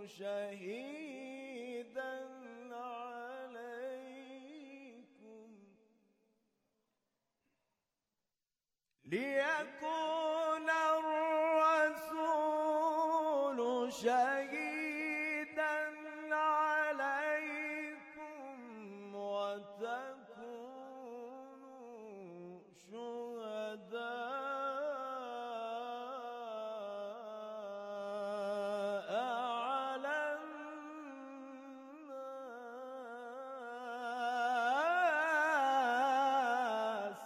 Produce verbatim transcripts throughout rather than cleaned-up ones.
شهيدا عليكم ليكون الرسول شهيدا عليكم وتكونوا شهداء على الناس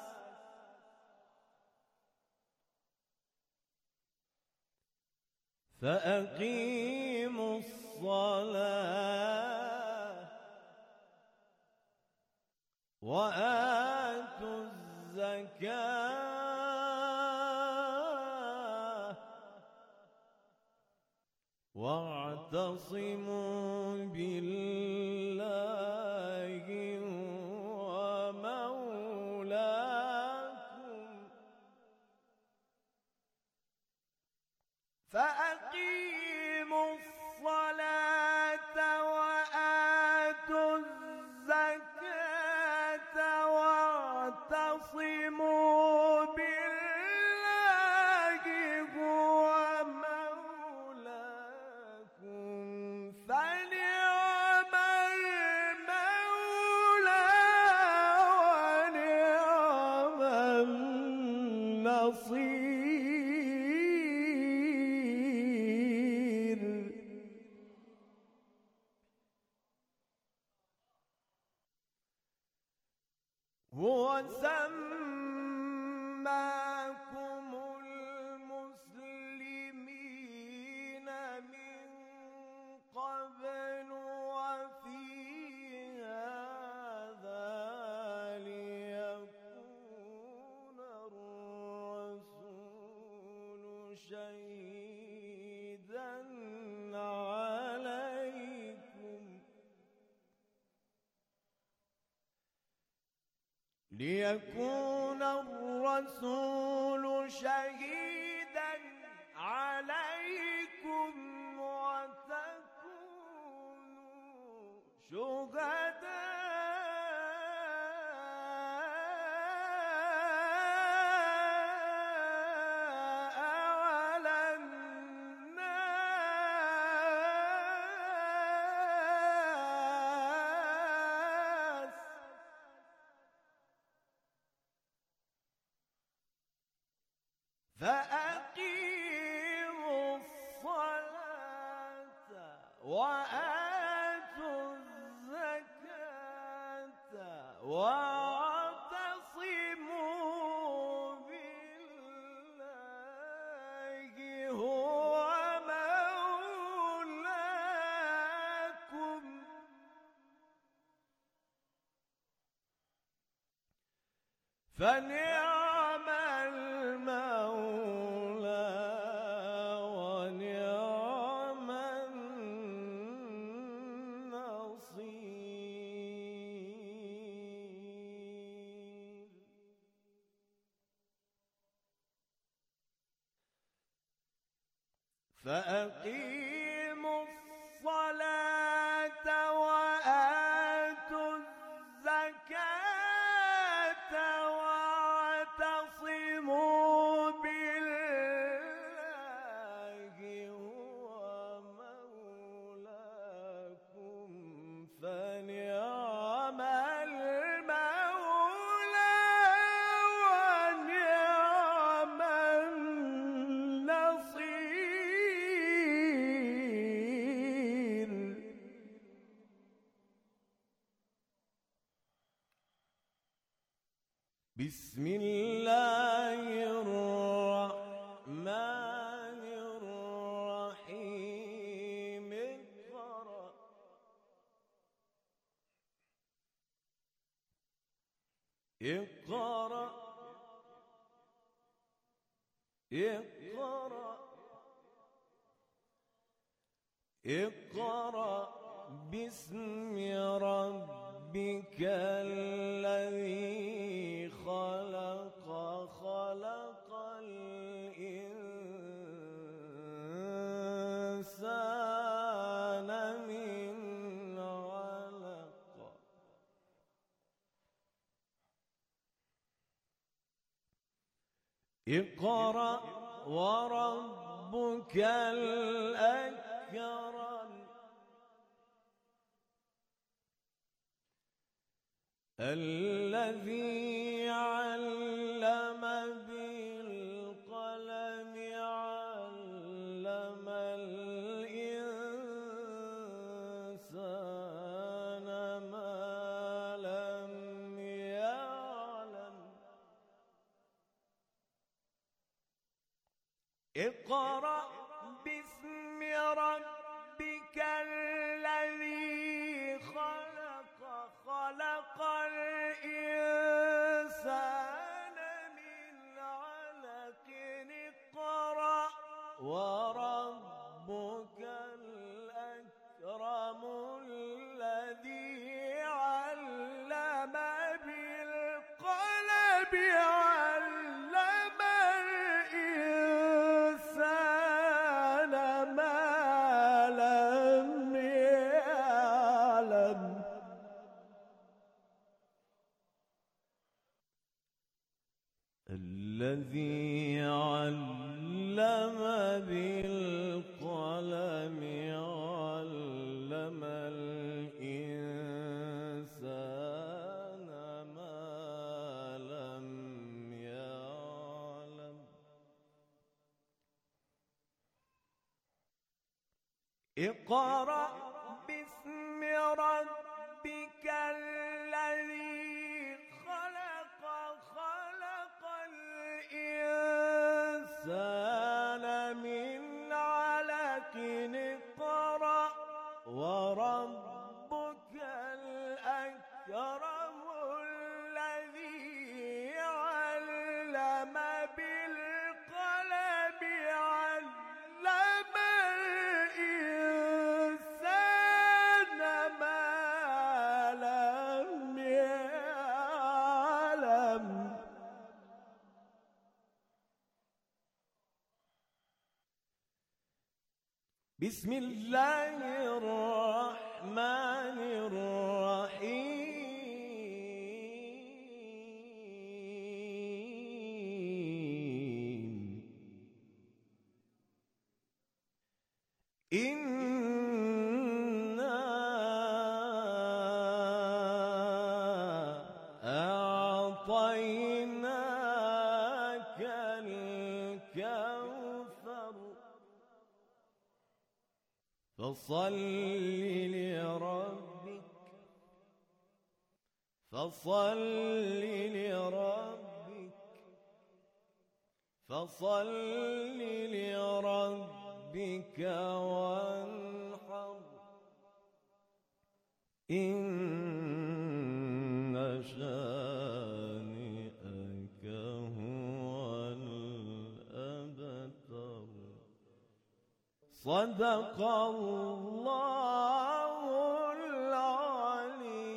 فأقيموا الصلاة وآتوا الزكاة واعتصموا بالله ومولاكم فأقيموا الصلاة وآتوا الزكاة واعتصموا بالله هو مولاكم فنعم المولى ونعم النصير. هو سماكم المسلمين من قبل وفي هذا ليكون الرسول شهيدا عليكم ليكون الرسول شهيدا عليكم وتكونوا شهداء على الناس فأقيموا الصلاة وآتوا الزكاة واعتصموا بالله هو مولاكم فنعم المولى ونعم النصير. فأقيموا الصلاة وآتوا الزكاة واعتصموا بالله هو مولاكم فنعم المولى ونعم النصير. بسم الله الرحمن الرحيم اقرأ اقرأ اقرأ اقرأ باسم ربك الذي خلق خلق الإنسان اقرأ وربك الأكرم الذي علم بالقلم علم الإنسان ما لم يعلم اقرأ باسم ربك الذي خلق خلق الإنسان من علق اقرأ وربك الأكرم الذي علم بالقلم علم الإنسان ما لم يعلم الذي علم بالقلم علم الإنسان ما لم يعلم اقرأ باسم ربك الذي خلق خلق الإنسان من علق اقرأ وربك الأكرم الذي علم بالقلم علم الإنسان ما لم يعلم بسم الله الرحمن الرحيم إنا أعطيناك الكوثر فصل لربك فصل لربك فصل لربك وانحر إن شانئك هو الأبتر صدق الله العلي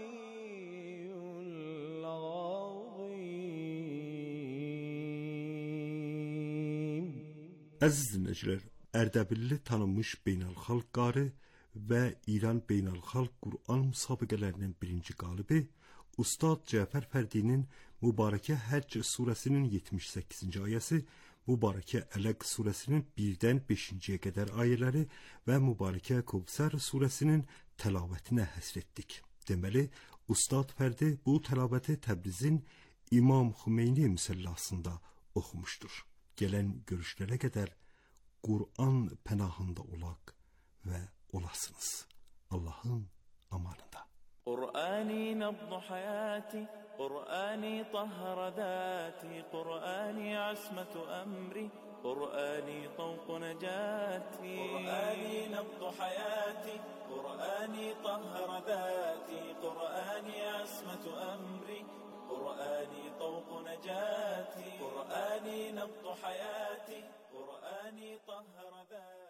العظيم. Əziz dinləyicilər, Ərdəbilli tanınmış beynəlxalq qari və İran beynəlxalq Qur'an müsabiqələrinin birinci qalibi Ustad Cəfər Fərdinin Mübarəkə Həcc surəsinin yetmiş səkkizinci ayəsi, Mübarəkə Ələq surəsinin birdən beşinciyə qədər ayələri və Mübarəkə Kövsər surəsinin təlavētinə həsr etdik. Deməli, Ustad Fərdi bu təlabəti Təbrizin İmam Xümeyni müsəllasında oxumuşdur. Gələn görüşlərə qədər Qur'an pənahında olaq və olasınız. Allahın amanında. قرآني نبض حياتي قرآني طهر ذاتي قرآني عصمة أمري قرآني طوق نجاتي قرآني نبض حياتي قرآني طهر ذاتي قرآني عصمة أمري قرآني طوق نجاتي قرآني نبض حياتي قرآني طهر ذاتي.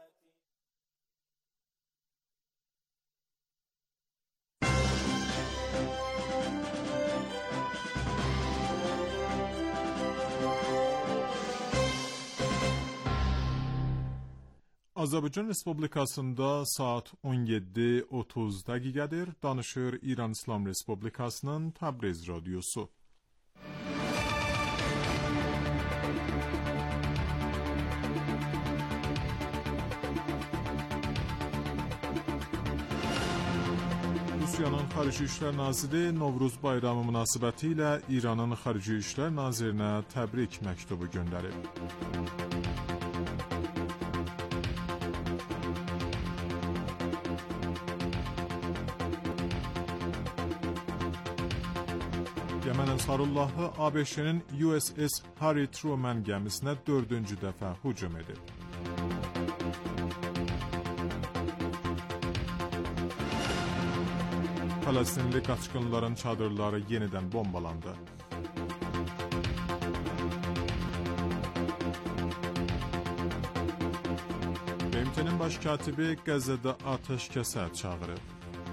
Azərbaycan Respublikasında saat on yeddi otuz dəqiqədir. Danışır İran İslam Respublikasının Təbriz radiosu. Rusiyanın Xarici İşlər Naziri Novruz bayramı münasibətilə İranın Xarici İşlər Nazirinə təbrik məktubu göndərib. Yemen Ensarullahu A B Ş'nin U S S Harry Truman gəmisinə dördüncü dəfə hücum edib. Fələstinli qaçqınların çadırları yenidən bombalandı. B M T'nin baş katibi Qəzzədə atəşkəsə çağırıb.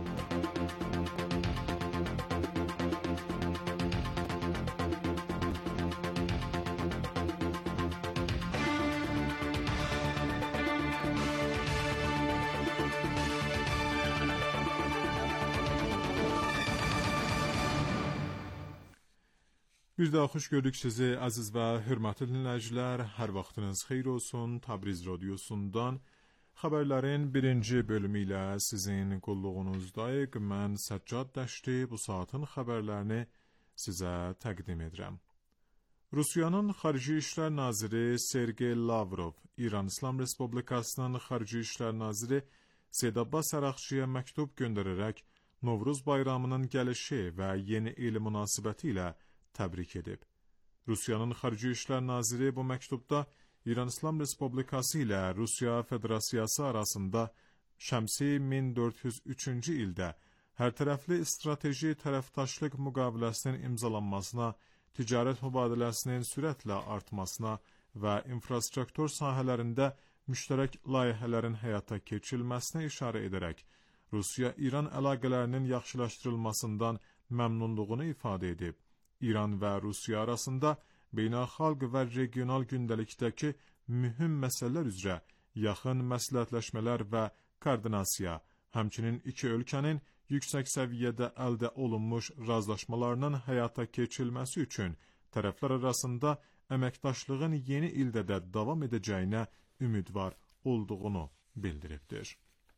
Bir daha xoş gördük sizi aziz və hörmətli dinləyicilər. Hər vaxtınız xeyir olsun. Tabriz radiosundan xəbərlərin birinci bölümü ilə sizin qulluğunuzdayıq. Mən Səccad Dəşti bu saatin xəbərlərini sizə təqdim edirəm. Rusiyanın Xarici İşlər Naziri Sergey Lavrov, İran İslam Respublikasının Xarici İşlər Naziri Seyid Abbas Əraqçıya məktub göndərərək Novruz bayramının gəlişi və yeni il münasibəti ilə təbrik edib. Rusiyanın Xarici İşlər Naziri bu məktubda İran İslam Respublikası ilə Rusiya Federasiyası arasında şəmsi min dörd yüz üçüncü ildə hərtərəfli strateji tərəfdaşlıq müqaviləsinin imzalanmasına, ticarət mübadiləsinin sürətlə artmasına və infrastruktur sahələrində müştərək layihələrin həyata keçirilməsinə işarə edərək Rusiya-İran əlaqələrinin yaxşılaşdırılmasından məmnunluğunu ifadə edib. İran və Rusiya arasında beynəlxalq və regional gündəlikdəki mühüm məsələlər üzrə yaxın məsləhətləşmələr və koordinasiya, həmçinin iki ölkənin yüksək səviyyədə əldə olunmuş razılaşmalarının həyata keçirilməsi üçün tərəflər arasında əməkdaşlığın yeni ildə də davam edəcəyinə ümidvar olduğunu bildiribdir.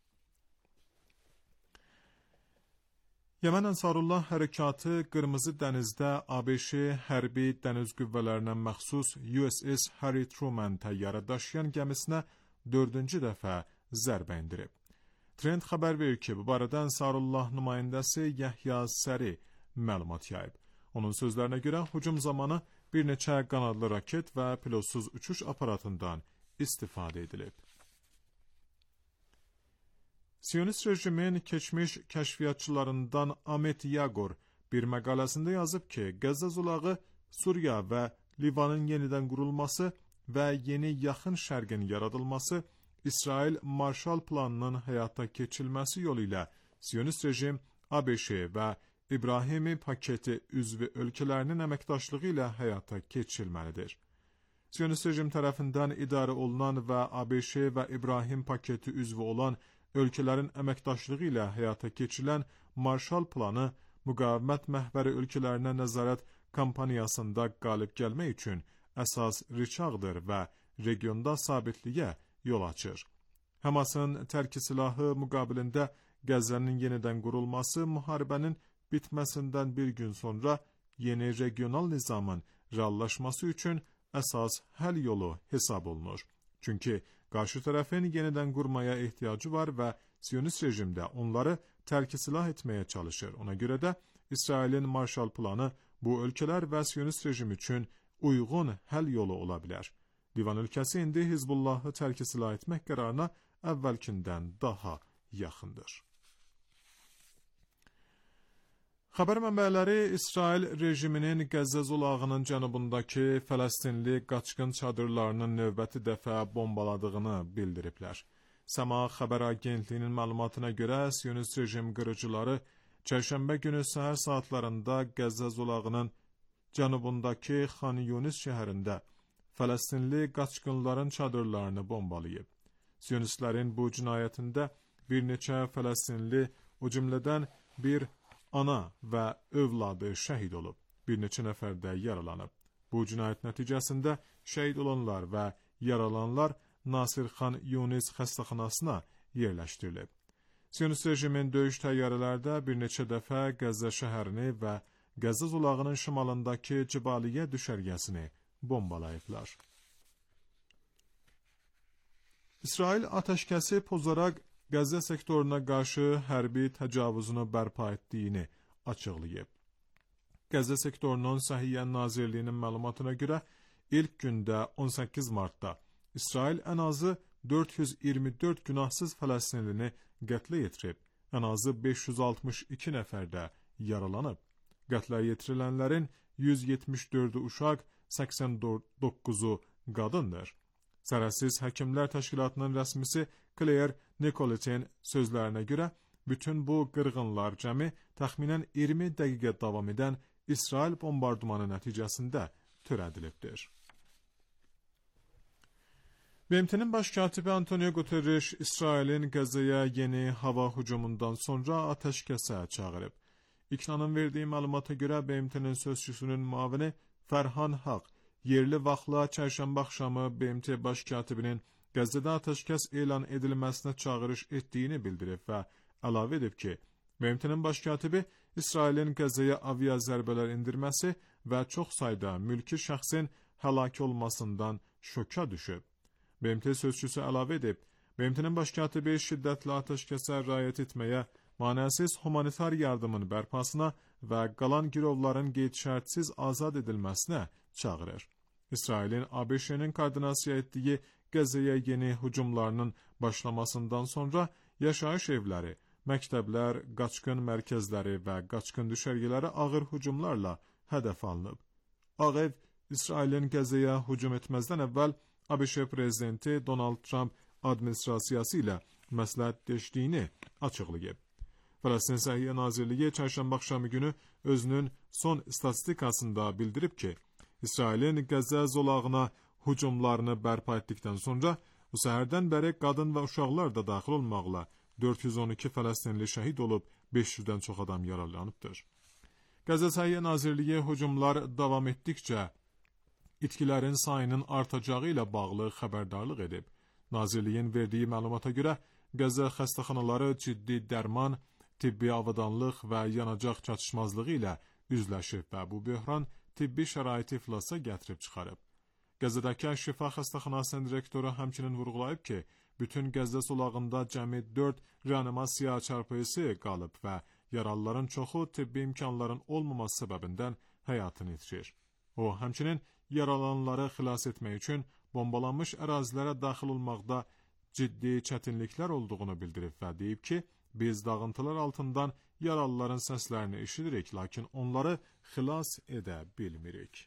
Yemen Ensarullah hərəkatı Qırmızı dənizdə A B Ş hərbi dəniz qüvvələrinə məxsus U S S Harry Truman təyyarə daşıyan gəmisinə dördüncü dəfə zərbə endirib. Trend xəbər verir ki, bu barədə Ensarullah nümayəndəsi Yahya Səri məlumat yayıb. Onun sözlərinə görə hücum zamanı bir neçə qanadlı raket və pilotsuz uçuş aparatından istifadə edilib. Siyonist rejimin keçmiş kəşfiyyatçılarından Ahmet Yagor bir məqaləsində yazıb ki, Qəzza zolağı Suriya və Livanın yenidən qurulması və yeni yaxın şərqin yaradılması, İsrail Marshall planının həyata keçirilməsi yolu ilə Siyonist rejim A B Ş və İbrahimi paketi üzvü ölkələrinin əməkdaşlığı ilə həyata keçirilməlidir. Siyonist rejim tərəfindən idarə olunan və A B Ş və İbrahim paketi üzvü olan ölkələrin əməkdaşlığı ilə həyata keçirilən Marshall planı müqavimət məhvəri ölkələrinə nəzarət kampaniyasında qalib gəlmək üçün əsas rıçaqdır və regionda sabitliyə yol açır. Həmasın tərki silahı müqabilində Qəzzənin yenidən qurulması müharibənin bitməsindən bir gün sonra yeni regional nizamın reallaşması üçün əsas həll yolu hesab olunur. Çünki qarşı tərəfin yenidən qurmaya ehtiyacı var və Siyonist rejim də onları tərki silah etməyə çalışır. Ona görə də İsrailin Marshall planı bu ölkələr və Siyonist rejim üçün uyğun həll yolu ola bilər. Livan ölkəsi indi Hizbullahı tərki silah etmək qərarına əvvəlkindən daha yaxındır. Xəbər mənbələri İsrail rejiminin Qəzza zolağının cənubundakı Fələstinli qaçqın çadırlarının növbəti dəfə bombaladığını bildiriblər. Səma xəbər agentliyinin məlumatına görə Siyonist rejim qırıcıları çərşənbə günü səhər saatlarında Qəzza zolağının cənubundakı Xan Yunis şəhərində Fələstinli qaçqınların çadırlarını bombalayıb. Siyonistlərin bu cinayətində bir neçə Fələstinli, o cümlədən bir ana və övladı şəhid olub, bir neçə nəfər də yaralanıb. Bu cinayət nəticəsində şəhid olanlar və yaralananlar Nasir Xan Yunis xəstəxanasına yerləşdirilib. Siyonist rejimin döyüş təyyarələri də bir neçə dəfə Qəzza şəhərini və Qəzza zolağının şimalındakı Cibaliyə düşərgəsini bombalayıblar. İsrail atəşkəsi pozaraq Qəzza sektoruna qarşı hərbi təcavüzünü bərpa etdiyini açıqlayıb. Qəzza sektorunun Səhiyyə Nazirliyinin məlumatına görə ilk gündə on səkkiz martda İsrail ən azı dörd yüz iyirmi dörd günahsız Fələstinlini qətlə yetirib, ən azı beş yüz altmış iki nəfər də yaralanıb. Qətlə yetirilənlərin yüz yetmiş dördü uşaq, səksən doqquzu qadındır. Sərhədsiz Həkimlər Təşkilatının rəsmisi Claire Nicoletin sözlərinə görə, bütün bu qırğınlar cəmi təxminən iyirmi dəqiqə davam edən İsrail bombardımanı nəticəsində törədilibdir. B M T'nin baş katibi Antonio Guterres, İsrailin Qəzzaya yeni hava hücumundan sonra atəşkəsə çağırıb. İKNA'nın verdiyi məlumata görə B M T'nin sözçüsünün müavini Fərhan Haq, yerli vaxtla çərşənbə axşamı B M T baş katibinin Qəzzada atəşkəs elan edilməsinə çağırış etdiyini bildirib və əlavə edib ki, B M T'nin baş katibi İsrailin Qəzzaya avia zərbələr indirməsi və çox sayda mülki şəxsin həlak olmasından şoka düşüb. B M T sözçüsü əlavə edib, B M T'nin baş katibi şiddətli atəşkəsə riayət etməyə, manəsiz humanitar yardımın bərpasına və qalan girovların qeyd-şərtsiz azad edilməsinə çağırır. İsrailin A B Ş-nin koordinasiya etdiyi Qəzzaya yeni hücumlarının başlamasından sonra yaşayış evləri, məktəblər, qaçqın mərkəzləri və qaçqın düşərgələri ağır hücumlarla hədəf alınıb. Ağ Ev, İsrailin Qəzzaya hücum etməzdən əvvəl A B Ş prezidenti Donald Trump administrasiyası ilə məsləhətləşdiyini açıqlayıb. Fələstin Səhiyyə Nazirliyi çərşənbə axşamı günü özünün son statistikasında bildirib ki, İsrailin Qəzza zolağına hücumlarını bərpa etdikdən sonra bu səhərdən bəri qadın və uşaqlar da daxil olmaqla dörd yüz on iki Fələstinli şəhid olub, beş yüzdən çox adam yaralanıbdır. Qəzza Səhiyyə Nazirliyi hücumlar davam etdikcə itkilərin sayının artacağı ilə bağlı xəbərdarlıq edib. Nazirliyin verdiyi məlumata görə Qəzza xəstəxanaları ciddi dərman, tibbi avadanlıq və yanacaq çatışmazlığı ilə üzləşib və bu böhran tibbi şəraiti iflasa gətirib çıxarıb. Qəzzadakı Şifa xəstəxanasının direktoru həmçinin vurğulayıb ki, bütün Qəzza zolağında cəmi dörd reanimasiya çarpayısı qalıb və yaralıların çoxu tibbi imkanların olmaması səbəbindən həyatını itirir. O, həmçinin yaralananları xilas etmək üçün bombalanmış ərazilərə daxil olmaqda ciddi çətinliklər olduğunu bildirib və deyib ki, biz dağıntılar altından yaralıların səslərini eşidirik, lakin onları xilas edə bilmirik.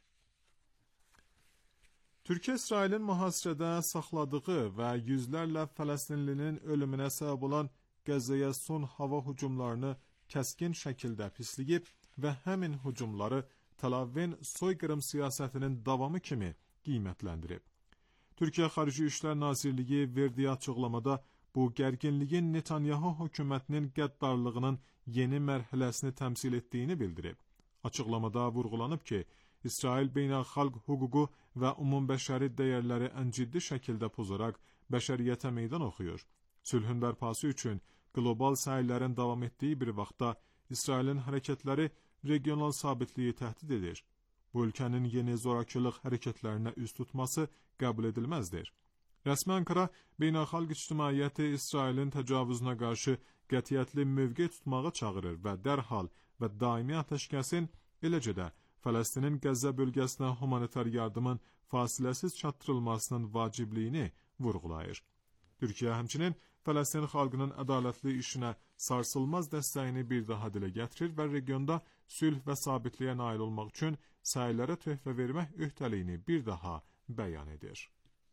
Türkiyə İsrailin mühasirədə saxladığı və yüzlərlə Fələstinlinin ölümünə səbəb olan Qəzzaya son hava hücumlarını kəskin şəkildə pisləyib və həmin hücumları Tel-Avivin soyqırım siyasətinin davamı kimi qiymətləndirib. Türkiyə Xarici İşlər Nazirliyi verdiyi açıqlamada bu gərginliyin Netanyahu hökumətinin qəddarlığının yeni mərhələsini təmsil etdiyini bildirib. Açıqlamada vurğulanıb ki, İsrail beynəlxalq hüququ və ümumbəşəri dəyərləri ən ciddi şəkildə pozaraq bəşəriyyətə meydan oxuyur. Sülhün bərpası üçün qlobal səylərin davam etdiyi bir vaxtda İsrailin hərəkətləri regional sabitliyi təhdid edir. Bu ölkənin yeni zorakılıq hərəkətlərinə üz tutması qəbul edilməzdir. Rəsmi Ankara, beynəlxalq ictimaiyyəti İsrailin təcavüzünə qarşı qətiyyətli mövqe tutmağa çağırır və dərhal və daimi atəşkəsin, eləcə də Fələstinin Qəzza bölgəsinə humanitar yardımın fasiləsiz çatdırılmasının vacibliyini vurğulayır. Türkiyə həmçinin Fələstin xalqının ədalətli işinə sarsılmaz dəstəyini bir daha dilə gətirir və regionda sülh və sabitliyə nail olmaq üçün səylərə töhfə vermək öhdəliyini bir daha bəyan edir.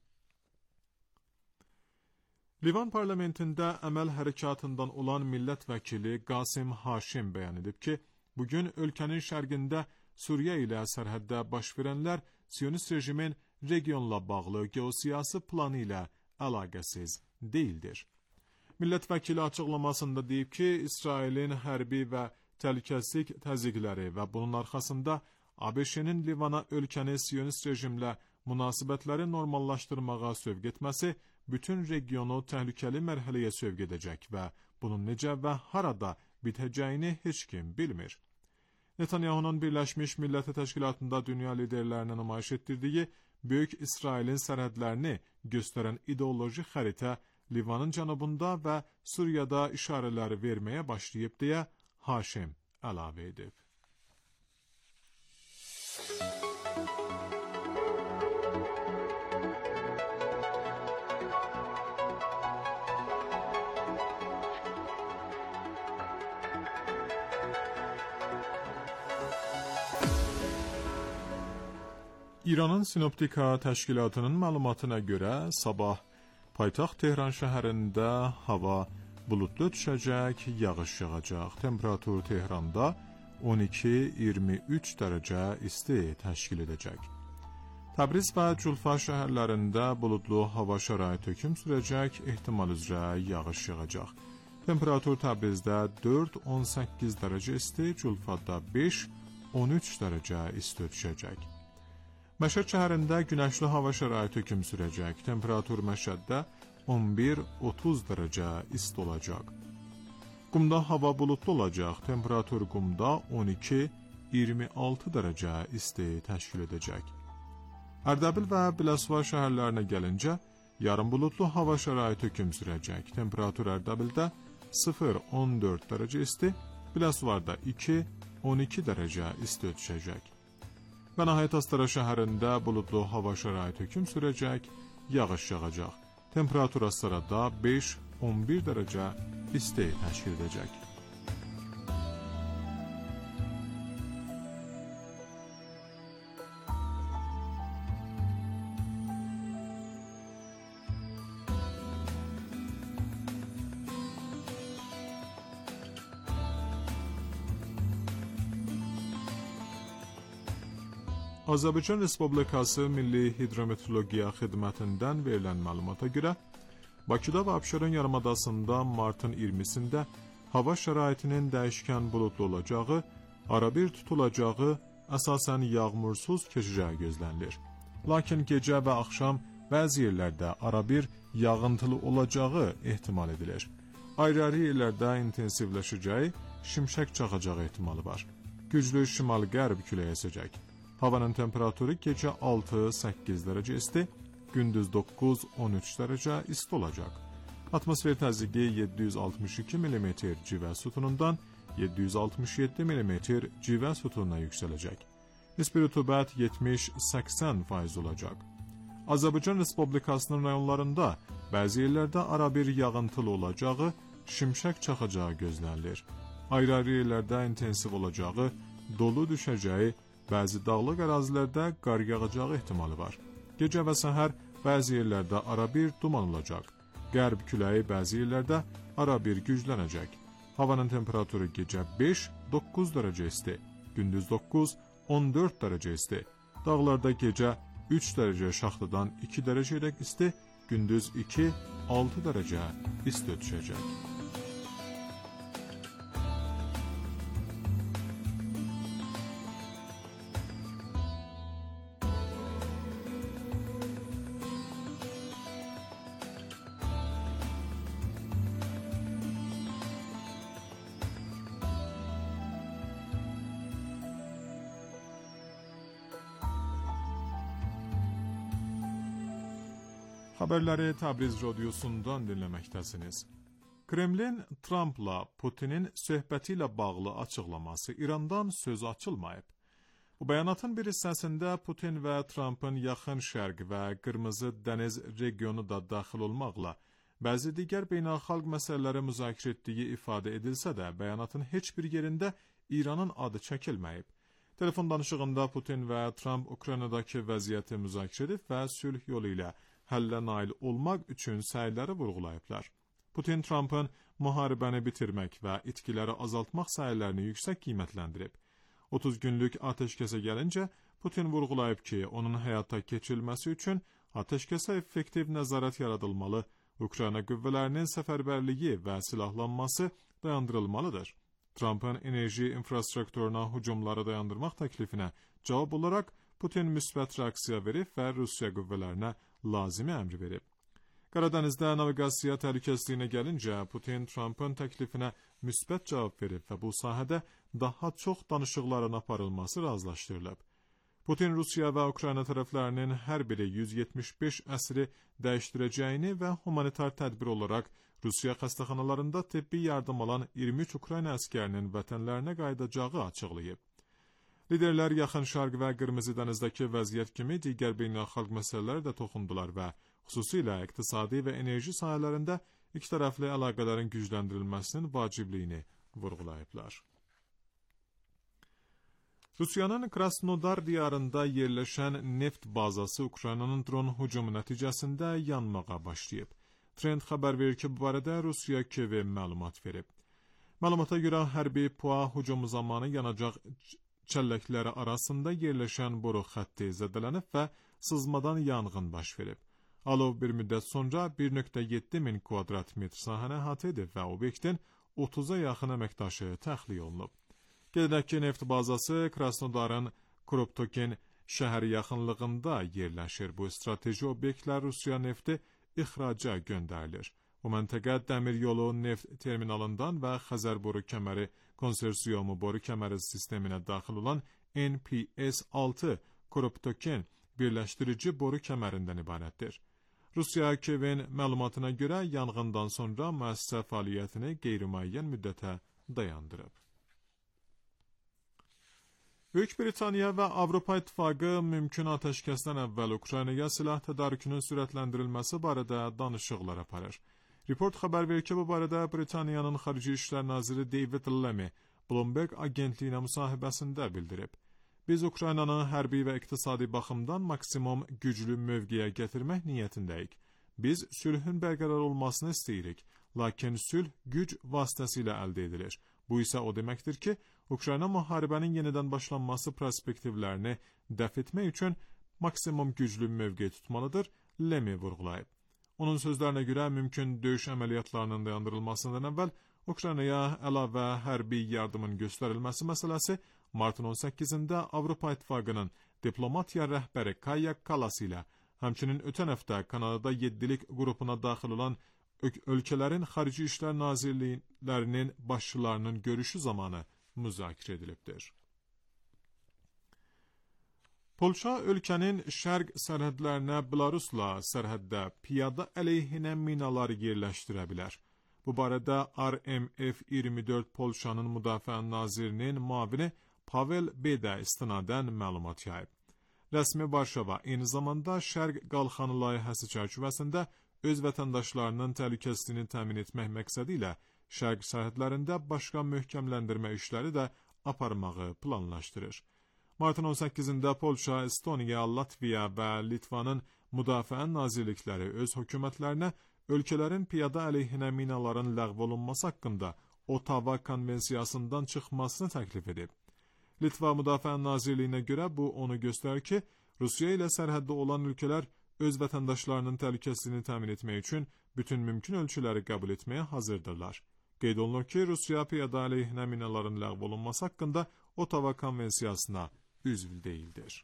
Livan parlamentində əməl hərəkatından olan millət vəkili Qasim Haşim bəyan edib ki, bugün ölkənin şərqində Suriya ilə sərhəddə baş verənlər Siyonist rejimin regionla bağlı geosiyasi planı ilə əlaqəsiz deyildir. Millət vəkili açıqlamasında deyib ki, İsrailin hərbi və təhlükəsizlik təzyiqləri və bunun arxasında A B Ş-nin Livana ölkəni Siyonist rejimlə münasibətləri normallaşdırmağa sövq etməsi bütün regionu təhlükəli mərhələyə sövq edəcək və bunun necə və harada bitəcəyini heç kim bilmir. Netanyahunun Birləşmiş Millətlər Təşkilatında dünya liderlərinə nümayiş etdirdiyi Böyük İsrailin sərhədlərini göstərən ideoloji xəritə Livanın cənubunda və Suriyada işarələri verməyə başlayıb deyə Haşim əlavə edib. İranın Sinoptika Təşkilatının məlumatına görə sabah paytaxt Tehran şəhərində hava buludlu düşəcək, yağış yağacaq. Temperatur Tehranda on iki iyirmi üç dərəcə isti təşkil edəcək. Təbriz və Culfa şəhərlərində buludlu hava şəraiti hökm sürəcək, ehtimal üzrə yağış yağacaq. Temperatur Təbrizdə dörd on səkkiz dərəcə isti, Culfada beş on üç dərəcə isti düşəcək. Məşəd şəhərində günəşli hava şəraiti hökm sürəcək. Temperatur Məşəddə on bir otuz dərəcə isti olacaq. Qumda hava buludlu olacaq. Temperatur Qumda on iki iyirmi altı dərəcə isti təşkil edəcək. Ərdəbil və Biləsuvar şəhərlərinə gəlincə, yarım buludlu hava şəraiti hökm sürəcək. Temperatur Ərdəbildə sıfır on dörd dərəcə isti, Biləsuvarda iki on iki dərəcə isti düşəcək. Və nəhayət Astara şəhərində buludlu hava şəraiti hökm sürəcək, yağış yağacaq. Temperatur Astarada beş on bir dərəcə isti təşkil edəcək. Azərbaycan Respublikası Milli Hidrometeorologiya Xidmətindən verilən məlumata görə, Bakıda və Abşeron yarımadasında martın iyirmisində hava şəraitinin dəyişkən buludlu olacağı, arabir tutulacağı, əsasən yağmursuz keçəcəyi gözlənilir. Lakin gecə və axşam bəzi yerlərdə arabir yağıntılı olacağı ehtimal edilir. Ayrı-ayrı yerlərdə intensivləşəcəyi, şimşək çaxacağı ehtimalı var. Güclü şimal-qərb küləyi əsəcək. Havanın temperaturu gecə altı səkkiz dərəcə isti, gündüz doqquz on üç dərəcə isti olacaq. Atmosfer təzyiqi yeddi yüz altmış iki millimetr civə sütunundan yeddi yüz altmış yeddi millimetr civə sütununa yüksələcək. Nisbi rütubət yetmiş səksən faiz olacaq. Azərbaycan Respublikasının rayonlarında bəzi yerlərdə arabir yağıntılı olacağı, şimşək çaxacağı gözlənilir. Ayrı-ayrı yerlərdə intensiv olacağı, dolu düşəcəyi, bəzi dağlıq ərazilərdə qar yağacağı ehtimalı var. Gecə və səhər bəzi yerlərdə arabir duman olacaq. Qərb küləyi bəzi yerlərdə arabir güclənəcək. Havanın temperaturu gecə beş doqquz dərəcə isti, gündüz doqquz on dörd dərəcə isti. Dağlarda gecə üç dərəcə şaxtadan iki dərəcə isti, gündüz iki altı dərəcə isti düşəcək. Xəbərləri Təbriz radiosundan dinləməkdəsiniz. Kremlin Trumpla Putinin söhbəti ilə bağlı açıqlaması İrandan söz açılmayıb. Bu bəyanatın bir hissəsində Putin və Trumpın yaxın şərq və Qırmızı dəniz regionu da daxil olmaqla bəzi digər beynəlxalq məsələləri müzakirə etdiyi ifadə edilsə də, bəyanatın heç bir yerində İranın adı çəkilməyib. Telefon danışığında Putin və Trump Ukraynadakı vəziyyəti müzakirə edib və sülh yolu ilə həllə nail olmaq üçün səyləri vurğulayıblar. Putin Trumpın müharibəni bitirmək və itkiləri azaltmaq səylərini yüksək qiymətləndirib. otuz günlük atəşkəsə gəlincə, Putin vurğulayıb ki, onun həyata keçirilməsi üçün atəşkəsə effektiv nəzarət yaradılmalı, Ukrayna qüvvələrinin səfərbərliyi və silahlanması dayandırılmalıdır. Trumpın enerji infrastrukturuna hücumları dayandırmaq təklifinə cavab olaraq Putin müsbət reaksiya verib və Rusiya qüvvələrinə lazımi əmr verib. Qaradənizdə naviqasiya təhlükəsizliyinə gəlincə, Putin Trumpın təklifinə müsbət cavab verib və bu sahədə daha çox danışıqların aparılması razılaşdırılıb. Putin Rusiya və Ukrayna tərəflərinin hər biri yüz yetmiş beş əsri dəyişdirəcəyini və humanitar tədbir olaraq Rusiya xəstəxanalarında tibbi yardım alan iyirmi üç Ukrayna əskərinin vətənlərinə qayıdacağı açıqlayıb. Liderlər Yaxın Şərq və Qırmızı dənizdəki vəziyyət kimi digər beynəlxalq məsələlərə də toxundular və xüsusilə iqtisadi və enerji sahələrində ikitərəfli əlaqələrin gücləndirilməsinin vacibliyini vurğulayıblar. Rusiyanın Krasnodar diyarında yerləşən neft bazası Ukraynanın dron hücumu nəticəsində yanmağa başlayıb. Trend xəbər verir ki, bu barədə Rusiya Kiyevə məlumat verib. Məlumata görə hərbi PUA hücumu zamanı yanacaq çəlləkləri arasında yerləşən boru xətti zədələnib və sızmadan yanğın baş verib. Alov bir müddət sonra bir nöqtə yeddi min kvadrat metr sahəni əhatə edib və obyektin otuza yaxın əməkdaşı təxliyə olunub. Qeyd edək ki, neft bazası Krasnodarın Kroptoken şəhəri yaxınlığında yerləşir. Bu strateji obyektlər Rusiya nefti ixraca göndərilir. Bu məntəqə dəmir yolu neft terminalından və Xəzər boru kəməri konsorsiumu boru kəməri sisteminə daxil olan N P S altı Kroptoken birləşdirici boru kəmərindən ibarətdir. Rusiya Kiyevin məlumatına görə yanğından sonra müəssisə fəaliyyətini qeyri-müəyyən müddətə dayandırıb. Böyük Britaniya və Avropa İttifaqı mümkün atəşkəsdən əvvəl Ukraynaya silah tədarükünün sürətləndirilməsi barədə danışıqlar aparır. Report xəbər verir ki, bu barədə Britaniyanın Xarici İşlər Naziri David Lammy Bloomberg agentliyinə müsahibəsində bildirib. Biz Ukraynanı hərbi və iqtisadi baxımdan maksimum güclü mövqeyə gətirmək niyyətindəyik. Biz sülhün bərqərar olmasını istəyirik, lakin sülh güc vasitəsilə əldə edilir. Bu isə o deməkdir ki, Ukrayna müharibənin yenidən başlanması perspektivlərini dəf etmək üçün maksimum güclü mövqe tutmalıdır, Lemmy vurğulayıb. Onun sözlərinə görə mümkün döyüş əməliyyatlarının dayandırılmasından əvvəl Ukraynaya əlavə hərbi yardımın göstərilməsi məsələsi martın on səkkizində Avropa İttifaqının diplomatiya rəhbəri Kaja Kallas ilə, həmçinin ötən həftə Kanadada yeddilik qrupuna daxil olan ölkələrin Xarici İşlər Nazirliklərinin başçılarının görüşü zamanı müzakirə edilibdir. Polşa ölkənin şərq sərhədlərinə Belarusla sərhəddə piyada əleyhinə minalar yerləşdirə bilər. Bu barədə R M F iyirmi dörd Polşanın Müdafiə Nazirinin müavini Pavel Beda istinadən məlumat yayıb. Rəsmi Varşava eyni zamanda Şərq Qalxanı layihəsi çərçivəsində öz vətəndaşlarının təhlükəsizliyini təmin etmək məqsədi ilə şərq sərhədlərində başqa möhkəmləndirmə işləri də aparmağı planlaşdırır. Martın on səkkizində Polşa, Estoniya, Latviya və Litvanın Müdafiə Nazirlikləri öz hökumətlərinə ölkələrin piyada əleyhinə minaların ləğv olunması haqqında Ottawa konvensiyasından çıxmasını təklif edib. Litva Müdafiə Nazirliyinə görə bu onu göstərir ki, Rusiya ilə sərhəddə olan ölkələr öz vətəndaşlarının təhlükəsizliyini təmin etmək üçün bütün mümkün ölçüləri qəbul etməyə hazırdırlar. Qeyd olunur ki, Rusiya piyada əleyhinə minaların ləğv olunması haqqında Ottawa konvensiyasına üzv deyildir.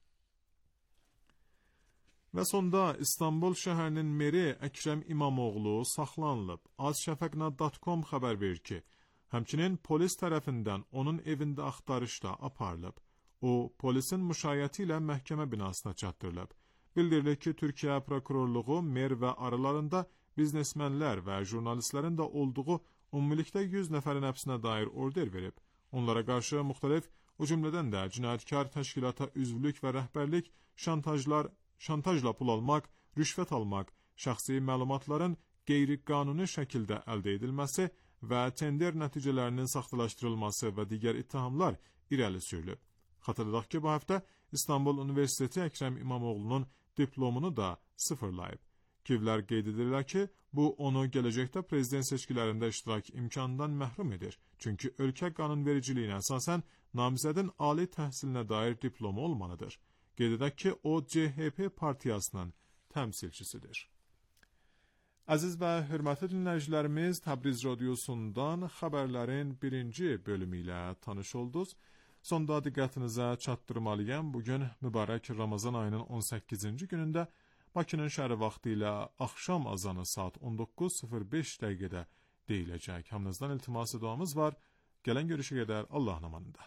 Və sonda İstanbul şəhərinin meri Əkrəm İmamoğlu saxlanılıb. azşəfəqna nöqtə com xəbər verir ki, həmçinin polis tərəfindən onun evində axtarış da aparılıb. O, polisin müşayiəti ilə məhkəmə binasına çatdırılıb. Bildirilir ki, Türkiyə prokurorluğu mer və aralarında biznesmenlər və jurnalistlərin də olduğu ümumilikdə yüz nəfərin həbsinə dair order verib. Onlara qarşı müxtəlif, o cümlədən də cinayətkar təşkilata üzvlük və rəhbərlik, şantajlar, şantajla pul almaq, rüşvət almaq, şəxsi məlumatların qeyri-qanuni şəkildə əldə edilməsi və tender nəticələrinin saxtalaşdırılması və digər ittihamlar irəli sürülüb. Xatırladaq ki, bu həftə İstanbul Universiteti Əkrəm İmamoğlu'nun diplomunu da sıfırlayıb. Kivlər qeyd edirlər ki, bu onu gələcəkdə prezident seçkilərində iştirak imkanından məhrum edir. Çünki ölkə qanunvericiliyinə əsasən namizədin ali təhsilinə dair diplomu olmalıdır. Qeyd edək ki, o C H P partiyasının təmsilçisidir. Əziz və hörmətli dinləyicilərimiz, Təbriz radiosundan xəbərlərin birinci bölümü ilə tanış oldunuz. Sonda diqqətinizə çatdırmalıyam. Bugün mübarək Ramazan ayının on səkkizinci günündə Bakının şəhəri vaxtı ilə axşam azanı saat on doqquz sıfır beş dəqiqədə deyiləcək. Hamınızdan iltiması duamız var. Gələn görüşə qədər Allahın amanında.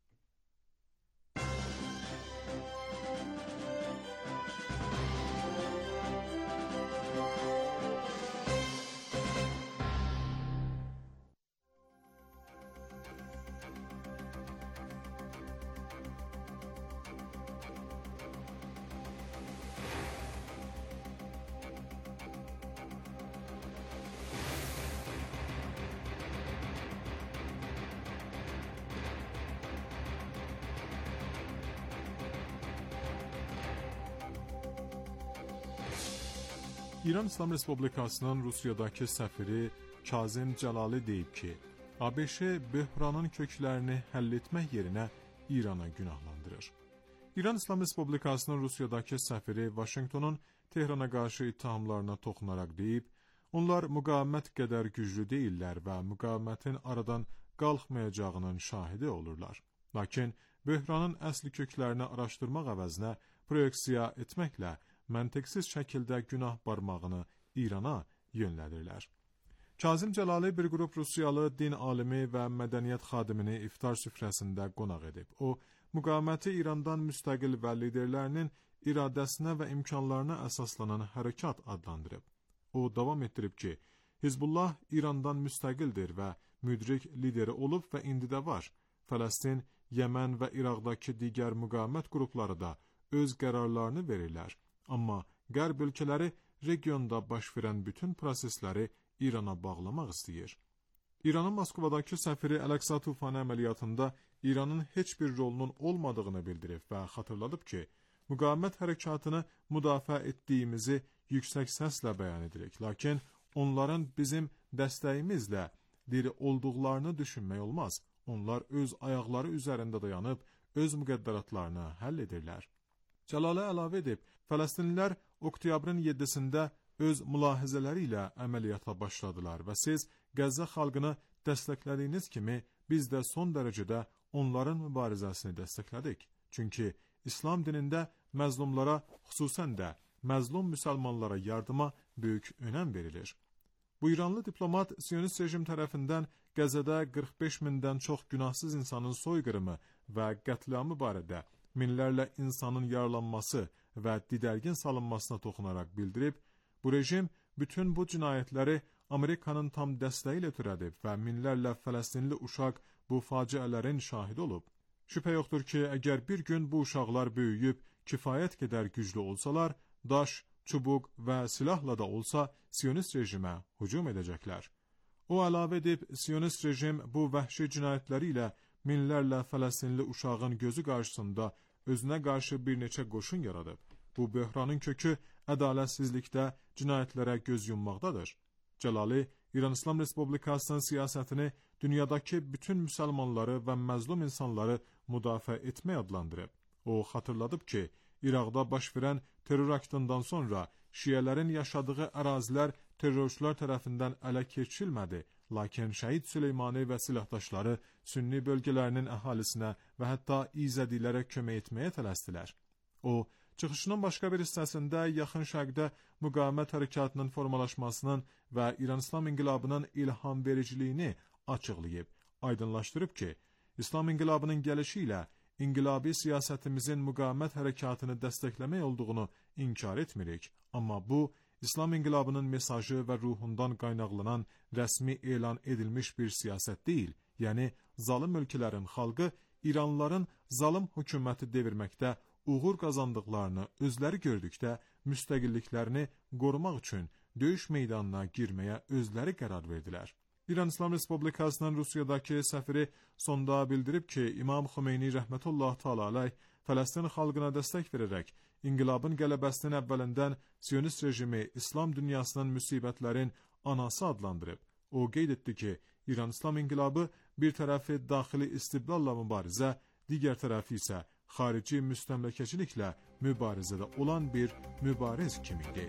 İran İslam Respublikasının Rusiyadakı səfiri Kazım Cəlali deyib ki, ABŞ böhranın köklərini həll etmək yerinə İrana günahlandırır. İran İslam Respublikasının Rusiyadakı səfiri Vaşinqtonun Tehrana qarşı ittihamlarına toxunaraq deyib, onlar müqavimət qədər güclü deyillər və müqavimətin aradan qalxmayacağının şahidi olurlar. Lakin böhranın əsli köklərini araşdırmaq əvəzinə proyeksiya etməklə məntiqsiz şəkildə günah barmağını İrana yönlədirlər. Kazım Cəlali bir qrup Rusiyalı din alimi və mədəniyyət xadimini iftar süfrəsində qonaq edib. O, müqaviməti İrandan müstəqil və liderlərinin iradəsinə və imkanlarına əsaslanan hərəkat adlandırıb. O, davam etdirib ki, Hizbullah İrandan müstəqildir və müdrik lideri olub və indi də var. Fələstin, Yəmən və İraqdakı digər müqavimət qrupları da öz qərarlarını verirlər. Amma Qərb ölkələri regionda baş verən bütün prosesləri İrana bağlamaq istəyir. İranın Moskvadakı səfiri Əl-Əqsa tufanı əməliyyatında İranın heç bir rolunun olmadığını bildirib və xatırladıb ki, müqavimət hərəkatını müdafiə etdiyimizi yüksək səslə bəyan edirik. Lakin onların bizim dəstəyimizlə diri olduqlarını düşünmək olmaz. Onlar öz ayaqları üzərində dayanıb öz müqəddəratlarını həll edirlər. Cəlali əlavə edib, Fələstinlilər oktyabrın yeddisində öz mülahizələri ilə əməliyyata başladılar və siz Qəzza xalqını dəstəklədiyiniz kimi biz də son dərəcədə onların mübarizəsini dəstəklədik. Çünki İslam dinində məzlumlara, xüsusən də məzlum müsəlmanlara yardıma böyük önəm verilir. Bu İranlı diplomat Siyonist rejim tərəfindən Qəzzada qırx beş mindən çox günahsız insanın soyqırımı və qətliamı barədə minlərlə insanın yaralanması və didərgin salınmasına toxunaraq bildirib, bu rejim bütün bu cinayətləri Amerikanın tam dəstəyi ilə törədib və minlərlə Fələstinli uşaq bu faciələrin şahidi olub. Şübhə yoxdur ki, əgər bir gün bu uşaqlar böyüyüb kifayət qədər güclü olsalar, daş, çubuq və silahla da olsa Siyonist rejimə hücum edəcəklər. O əlavə edib, Siyonist rejim bu vəhşi cinayətləri ilə minlərlə Fələstinli uşağın gözü qarşısında özünə qarşı bir neçə qoşun yaradıb. Bu böhranın kökü ədalətsizlikdə cinayətlərə göz yummaqdadır. Cəlali, İran İslam Respublikasının siyasətini dünyadakı bütün müsəlmanları və məzlum insanları müdafiə etmək adlandırıb. O, xatırladıb ki, İraqda baş verən terror aktından sonra şiələrin yaşadığı ərazilər terrorçular tərəfindən ələ keçirilmədi, lakin Şəhid Süleymani və silahdaşları sünni bölgələrinin əhalisinə və hətta İzədilərə kömək etməyə tələsdilər. O, çıxışının başqa bir hissəsində yaxın şərqdə müqavimət hərəkatının formalaşmasının və İran İslam İnqilabının ilham vericiliyini açıqlayıb, aydınlaşdırıb ki, İslam İnqilabının gəlişi ilə İnqilabi siyasətimizin müqavimət hərəkatını dəstəkləmək olduğunu inkar etmirik. Amma bu, İslam İnqilabının mesajı və ruhundan qaynaqlanan rəsmi elan edilmiş bir siyasət deyil. Yəni, zalim ölkələrin xalqı İranlıların zalim hökuməti devirməkdə uğur qazandıqlarını özləri gördükdə müstəqilliklərini qorumaq üçün döyüş meydanına girməyə özləri qərar verdilər. İran İslam Respublikasının Rusiyadakı səfiri sonda bildirib ki, İmam Xomeyni rəhmətullah təala aleyh Fələstin xalqına dəstək verərək İnqilabın qələbəsinin əvvəlindən Siyonist rejimi İslam dünyasının müsibətlərin anası adlandırıb. O qeyd etdi ki, İran İslam İnqilabı bir tərəfi daxili istibdalla mübarizə, digər tərəfi isə xarici müstəmləkəçiliklə mübarizədə olan bir mübariz kimidir.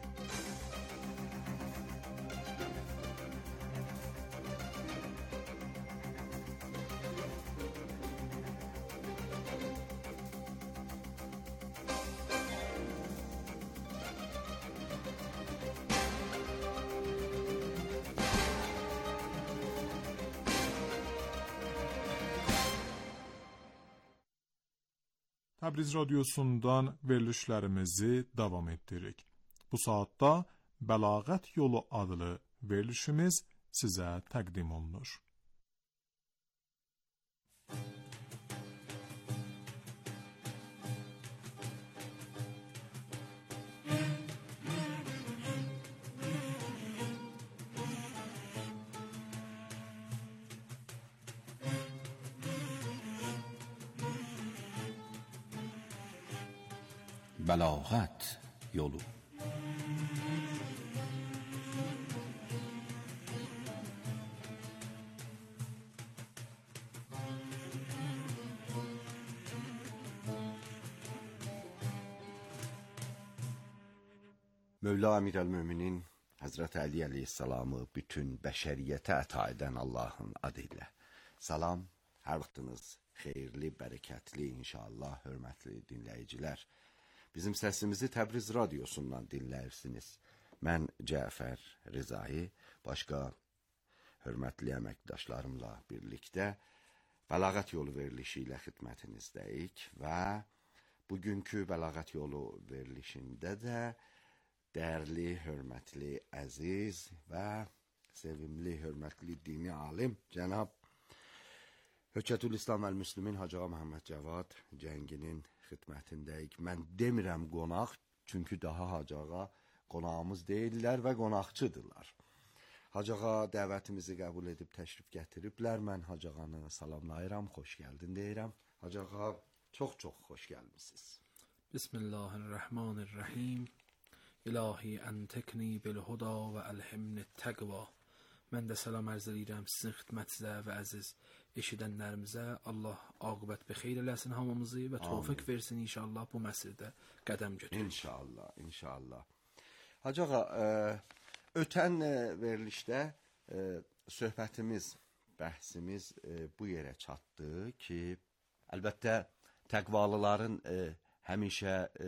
Təbriz radiosundan verilişlərimizi davam etdiririk. Bu saatda Bəlağət Yolu adlı verilişimiz sizə təqdim olunur. Bəlağət Yolu. Mövla Əmirəl-Möminin Həzrət Əli əleyhissalamı bütün bəşəriyyətə əta edən Allahın adıyla. Salam, hər vaxtınız xeyirli, bərəkətli inşallah, hörmətli dinləyicilər. Bizim səsimizi Təbriz radiosundan dinləyirsiniz. Mən Cəfər Rizai, başqa hörmətli əməkdaşlarımla birlikdə Bəlağət Yolu verilişi ilə xidmətinizdəyik və bugünkü Bəlağət Yolu verilişində də dəyərli, hörmətli, əziz və sevimli, hörmətli dini alim cənab Höccətül-İslam əl-Müslimin Hacı Ağa Məhəmməd Cavad Cənginin xidmətindəyik. Mən demirəm qonaq, çünki daha Hacı Ağa qonağımız deyirlər və qonaqçıdırlar. Hacı Ağa dəvətimizi qəbul edib təşrif gətiriblər. Mən Hacı Ağanı salamlayıram, xoş gəldin deyirəm. Hacı Ağa, çox-çox xoş gəlmisiniz. Bismillahirrahmanirrahim. İlahi əntekni bil-huda və əlhimni təqva. Mən də salam ərz edirəm sizin xidmətinizə və əziz eşidənlərimizə. Allah aqibət bixeyr eləsin hamımızı və tövfiq versin inşallah bu məsələdə qədəm götürək. İnşallah, inşallah. Hacı Ağa, e, ötən e, verilişdə e, söhbətimiz, bəhsimiz e, bu yerə çatdı ki, əlbəttə təqvalıların e, həmişə e,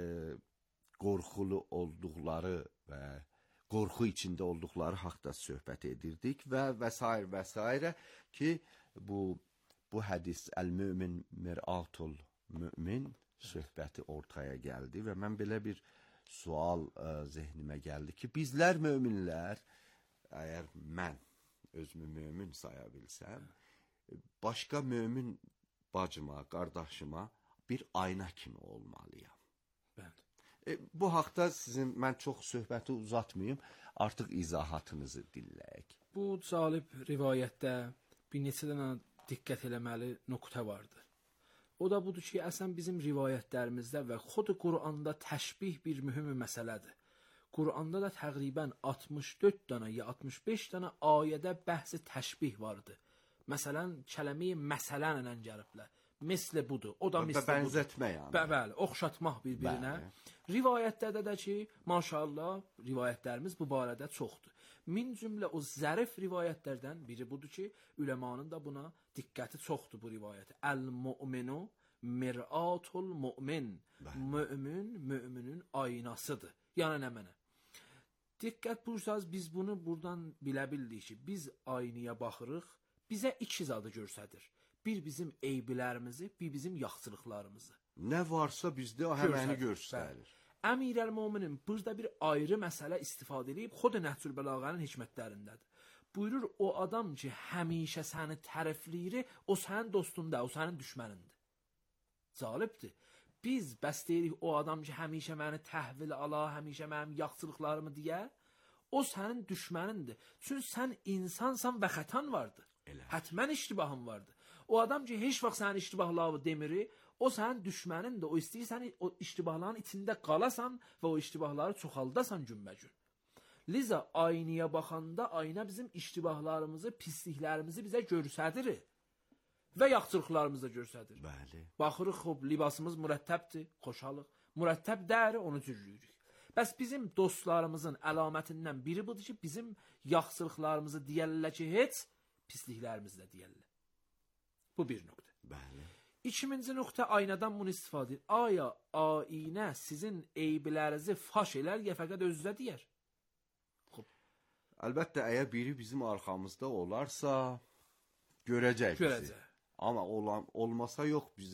qorxulu olduqları və qorxu içində olduqları haqda söhbət edirdik və və s. və s. ki, bu bu hədis əl-mümin mir'atul mümin söhbəti ortaya gəldi və mən belə bir sual ə, zehnimə gəldi ki, bizlər möminlər, əgər mən özümü mömin saya bilsəm, başqa mömin bacıma, qardaşıma bir ayna kimi olmalıyam. Bəli. E, bu haqda sizin, mən çox söhbəti uzatmayım, artıq izahatınızı dinləyək. Bu calib rivayətdə bir neçə dənə diqqət eləməli nöqtə vardır. O da budur ki, əslən bizim rivayətlərimizdə və xud Quranda təşbih bir mühüm məsələdir. Quranda da təqribən altmış dörd dənə ya altmış beş dənə ayədə bəhs təşbih vardır. Məsələn, kələmi məsələn ilə gəliblər. Misli budur, o da misli budur. Bənzətmə yəni. Bə, bəli, oxşatmaq bir-birinə. Rivayətlərdə də ki, maşallah, rivayətlərimiz bu barədə çoxdur. Min cümlə o zərif rivayətlərdən biri budur ki, üləmanın da buna diqqəti çoxdur bu rivayətə. Əl-mu'minu mir'atul mu'min. Mömin, müminin aynasıdır. Yəni nə mənə? Diqqət buyursanız, biz bunu buradan bilə bildik ki, biz aynaya baxırıq, bizə iki zadı göstərir. Bir bizim eybilərimizi, bir bizim yaxşılıqlarımızı. Nə varsa bizdə o həməni göstərir. Əmirəl-Möminin burada bir ayrı məsələ istifadə edib, xod Nəhcül Bəlağənin hikmətlərindədir. Buyurur, o adam ki, həmişə səni tərifləyir, o sənin dostunda, o sənin düşmənindir. Calibdir. Biz bəs deyirik, o adam ki, həmişə məni təhvil ala, həmişə mənim yaxşılıqlarımı deyə, o sənin düşmənindir. Çünki sən insansan və xətan vardır. Elə. Hətmən iştibahın vardır. O adam ki, heç vaxt sənin iştibahlarını demiri, o sənin düşmənindir. O istəyir səni o iştibahların içində qalasan və o iştibahları çoxaldasan günbə-gün. Liza, aynaya baxanda ayna bizim iştibahlarımızı, pisliklərimizi bizə göstərir və yaxşılıqlarımızı da göstərir. Bəli. Baxırıq, xop, libasımız mürəttəbdir, xoşalıq. Mürəttəb dəri, onu cürrüyürük. Bəs bizim dostlarımızın əlamətindən biri budur ki, bizim yaxşılıqlarımızı deyərlər ki, heç pisliklərimizi də deyərlər. Bu bir nöqtə. Bəli. İkinci nöqtə aynadan bunu istifadə edir. Aya aynə sizin eybilərinizi faş elər, ya fəqət özünüzə deyər? Xub. Əlbəttə, əgər biri bizim arxamızda olarsa, görəcək bizi. Görəcək. Amma olan, olmasa yox, bizi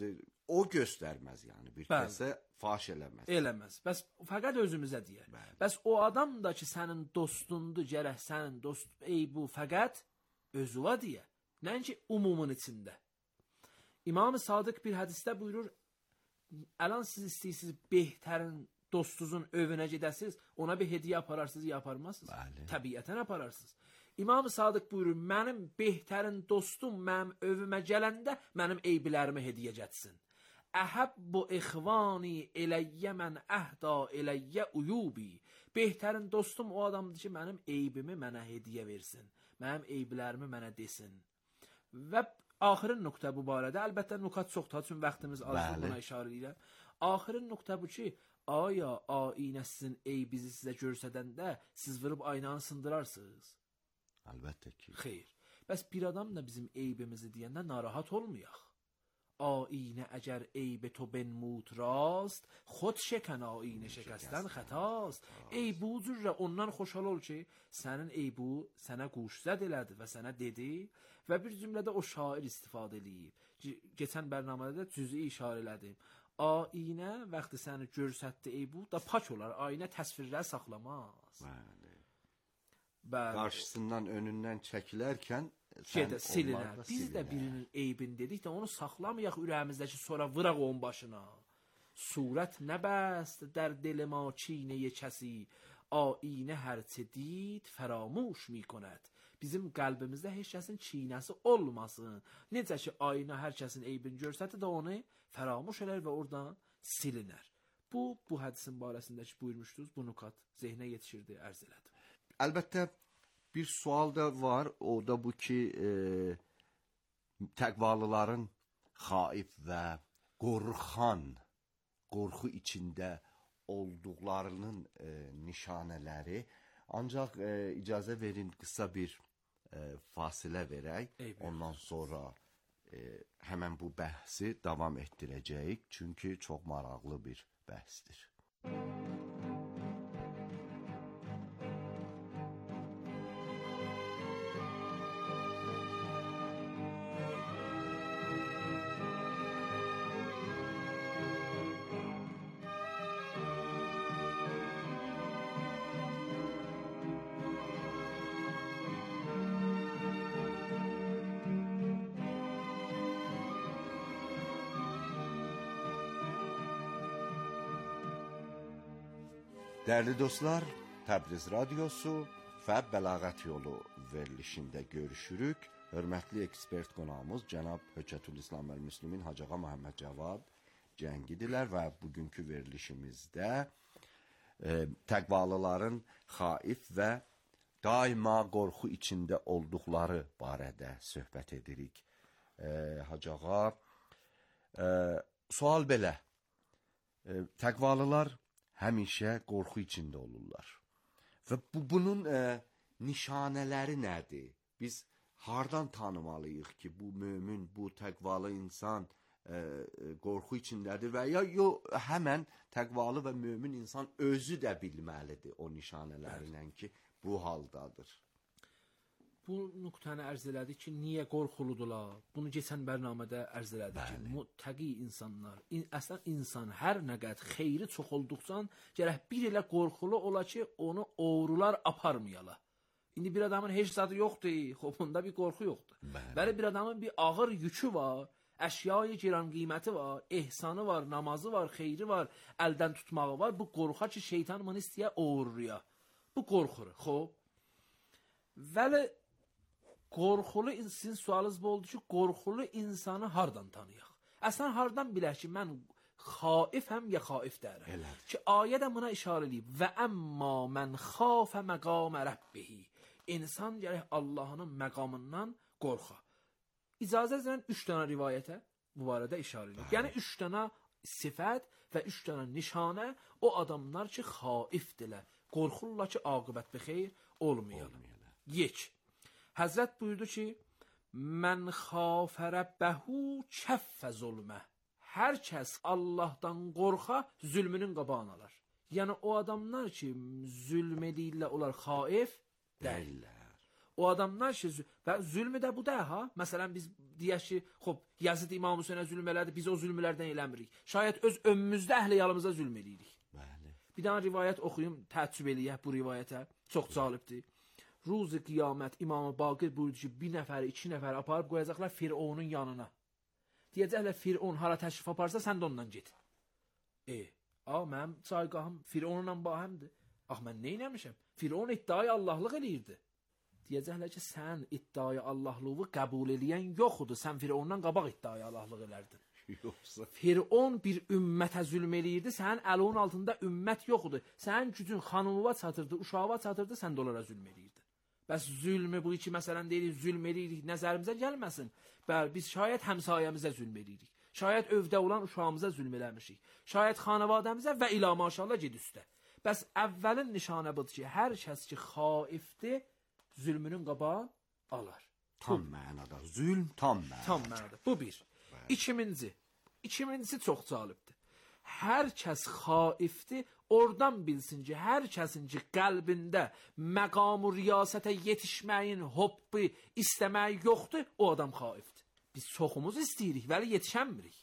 o göstərməz yəni bir Bəli. kəsə faş eləməz. Eləməz. Bəs fəqət özümüzə deyər. Bəli. Bəs o adam da ki, sənin dostundur, gərək sənin dost ey bu fəqət özüva deyə. Nəinki umumun içində. İmam-ı Sadıq bir hədisdə buyurur, əlan siz istəyirsiniz behtərin dostunuzun övünə gedəsiniz, ona bir hediyə apararsınız, ya aparmazsınız. Bəli. Təbiətən apararsınız. İmam-ı Sadıq buyurur, mənim behtərin dostum mənim övümə gələndə mənim eybilərimi hediyə getsin. Əhəbbu ixvani eləyyə mən əhda eləyyə uyubi. Behtərin dostum o adamdır ki, mənim eybimi mənə hediyə versin. Mənim eyblərimi mənə desin. Və axirin nöqtə bu barədə, əlbəttə nükat çoxdur, çünki vaxtımız azdır, buna işarə edirəm. Axirin nöqtə bu ki, aya aynə sizin eybizi sizə görsədəndə siz vırıb aynanı sındırarsınız. Əlbəttə ki. Xeyr. Bəs bir adam da bizim eybimizi deyəndə narahat olmayaq. آینه اگر عیب تو بنمود راست خود şəkən آینه şəkəstən xətaست. Ey bu cürə ondan xoşal ol ki, sənin eybu sənə quşzəd elədi və sənə dedi və bir cümlədə o şair istifadə eləyib. Keçən bərnamədə cüz'i işarə elədim. Aynə vaxtı səni görsətdi eybu da pak olar. Aynə təsvirləri saxlamaz. Bəli. Bəli. Qarşısından önündən çəkilərkən Şeydə silinər. Biz də birinin eybini dedik də onu saxlamayaq ürəyimizdəki, sonra vıraq onun başına. Surət nə bəst در دل ما چینه کسی آینه هرچه دید فراموش میکند. Bizim qəlbimizdə heç kəsin çiynəsi olmasın. Necə ki ayna hər kəsin eybini görsəti də onu fəramuş elər və oradan silinər. Bu bu hədisin barəsindəki buyurmuşdunuz. Bu nükat zehnə yetişirdi, ərz elədim. Əlbəttə bir sual da var, o da bu ki, e, təqvalıların xaif və qorxan, qorxu içində olduqlarının e, nişanələri. Ancaq e, icazə verin qısa bir e, fasilə verək. Eybi. Ondan sonra e, həmən bu bəhsi davam etdirəcəyik. Çünki çox maraqlı bir bəhsdir. Dəyərli dostlar, Təbriz Radiosu və Bəlağət Yolu verilişində görüşürük. Hörmətli ekspert qonağımız cənab Höccətülislam əl-Müslimin Hacı Ağa Məhəmməd Cavad Cəngidirlər və bugünkü verilişimizdə e, təqvalıların xaif və daima qorxu içində olduqları barədə söhbət edirik. E, Hacı Ağa, e, sual belə, e, təqvalılar həmişə qorxu içində olurlar. Və bu, bunun e, nişanələri nədir? Biz hardan tanımalıyıq ki, bu mömin, bu təqvalı insan e, qorxu içindədir və ya yo, həmən təqvalı və mömin insan özü də bilməlidir o nişanələrlə ki, bu haldadır. Bu nöqtəni ərz elədik ki, niyə qorxuludular? Bunu keçən bərnamədə ərz elədik ki, muttəqi insanlar, in, əslən insan hər nə qədər xeyri çox olduqca, gərək bir elə qorxulu ola ki, onu oğrular aparmayala. İndi bir adamın heç zadı yoxdur, xopunda bir qorxu yoxdur. Bəli. Bəli, bir adamın bir ağır yükü var, əşyayı giran qiyməti var, ehsanı var, namazı var, xeyri var, əldən tutmağı var. Bu qorxa ki, şeytan bunu istəyə oğruya. Bu qorxur, xop. Vəli, qorxulu, sizin sualınız bu oldu ki, qorxulu insanı hardan tanıyaq? Əslən, hardan bilək ki, mən xaifəm ya xaif dərəm? Elədir. Ki, ayə də buna işarə edib. Və əmma mən xafə məqamə rəbbihi. İnsan gərək Allahının məqamından qorxa. İcazə edirən üç dənə rivayətə bu barədə işarə edib. Yəni, üç dənə sifət və üç dənə nişanə o adamlar ki, xaifdirlər. Qorxurlar ki, aqibət bir xeyr olmayalım. Yek. Həzrət buyurdu ki, mən xafə rəbbəhu kəffə zulmə. Hər kəs Allahdan qorxa, zülmünün qabağını alar. Yəni, o adamlar ki, zülm edirlər, onlar xaif deyirlər. O adamlar ki, və zülmü də bu da ha. Məsələn biz deyək ki, xop, Yazid İmam Hüseynə zülm elədi, biz o zülmlərdən eləmirik. Şayət öz ömmüzdə əhl-i-yalımıza zülm eləyirik. Bəli. Bir dənə rivayət oxuyum, təəccüb eləyək bu rivayətə. Çox cəlibdir. Ruzi qiyamət İmam Baqir buyurdu ki, bir nəfəri, iki nəfəri aparıb qoyacaqlar Fironun yanına. Deyəcəklər Firon hara təşrif aparsa, sən də ondan get. E, a, mənim caygahım Fironla bahəmdir. Ax, mən neynəmişəm? Firon iddiayı Allahlıq eləyirdi. Deyəcəklər ki, sən iddiayı Allahlığı qəbul eləyən yoxdur. Sən Firondan qabaq iddiayı Allahlıq elədin. Yoxsa Firon bir ümmətə zülm eləyirdi, sənin əlinin altında ümmət yoxdur. Sənin gücün xanımıva çatırdı, uşağıva çatırdı, sən də onlara zülm eləyirdin. Bəs zülmü bu iki məsələn deyirik, zülm eləyirik, nəzərimizə gəlməsin. Bəli, biz şayət həmsayəmizə zülm eləyirik. Şayət övdə olan uşağımıza zülm eləmişik. Şayət xanavadəmizə və ilə maşallah ged üstə. Bəs əvvəlin nişanə budur ki, hər kəs ki xaifdir, zülmünün qabağı alar. tam mənada zülm, tam mənada. Tam mənada. Bu bir. İkinci. İkincisi çox cəlibdir. Hər kəs xaifdir, oradan bilsin ki, hər kəsin ki qəlbində məqam-ı riyasətə yetişməyin hoppu istəməyi yoxdur, o adam xaifdir. Biz çoxumuz istəyirik, vəli yetişənmirik.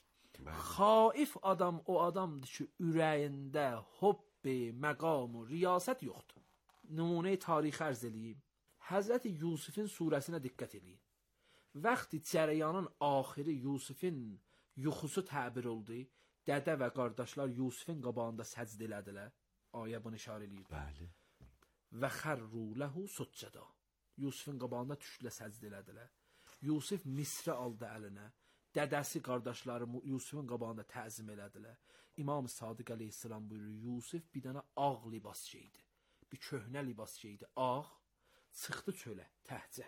Xaif adam o adamdır ki, ürəyində hoppu, məqam-ı riyasət yoxdur. Nümunə tarixi ərz eləyim. Həzrəti Yusufin surəsinə diqqət edin. Vaxtı cərəyanın axiri Yusufin yuxusu təbir oldu, dədə və qardaşlar Yusufin qabağında səcd elədilər. Ayə bunu işarə eləyir. Bəli. Və xərru ləhu succada. Yusufin qabağında düşdülər, səcd elədilər. Yusuf Misri aldı əlinə. Dədəsi, qardaşları Yusufin qabağında təzim elədilər. İmam Sadiq əleyhissalam buyurur, Yusuf bir dənə ağ libas geydi. Bir köhnə libas geydi, ağ. Çıxdı çölə, təhcə.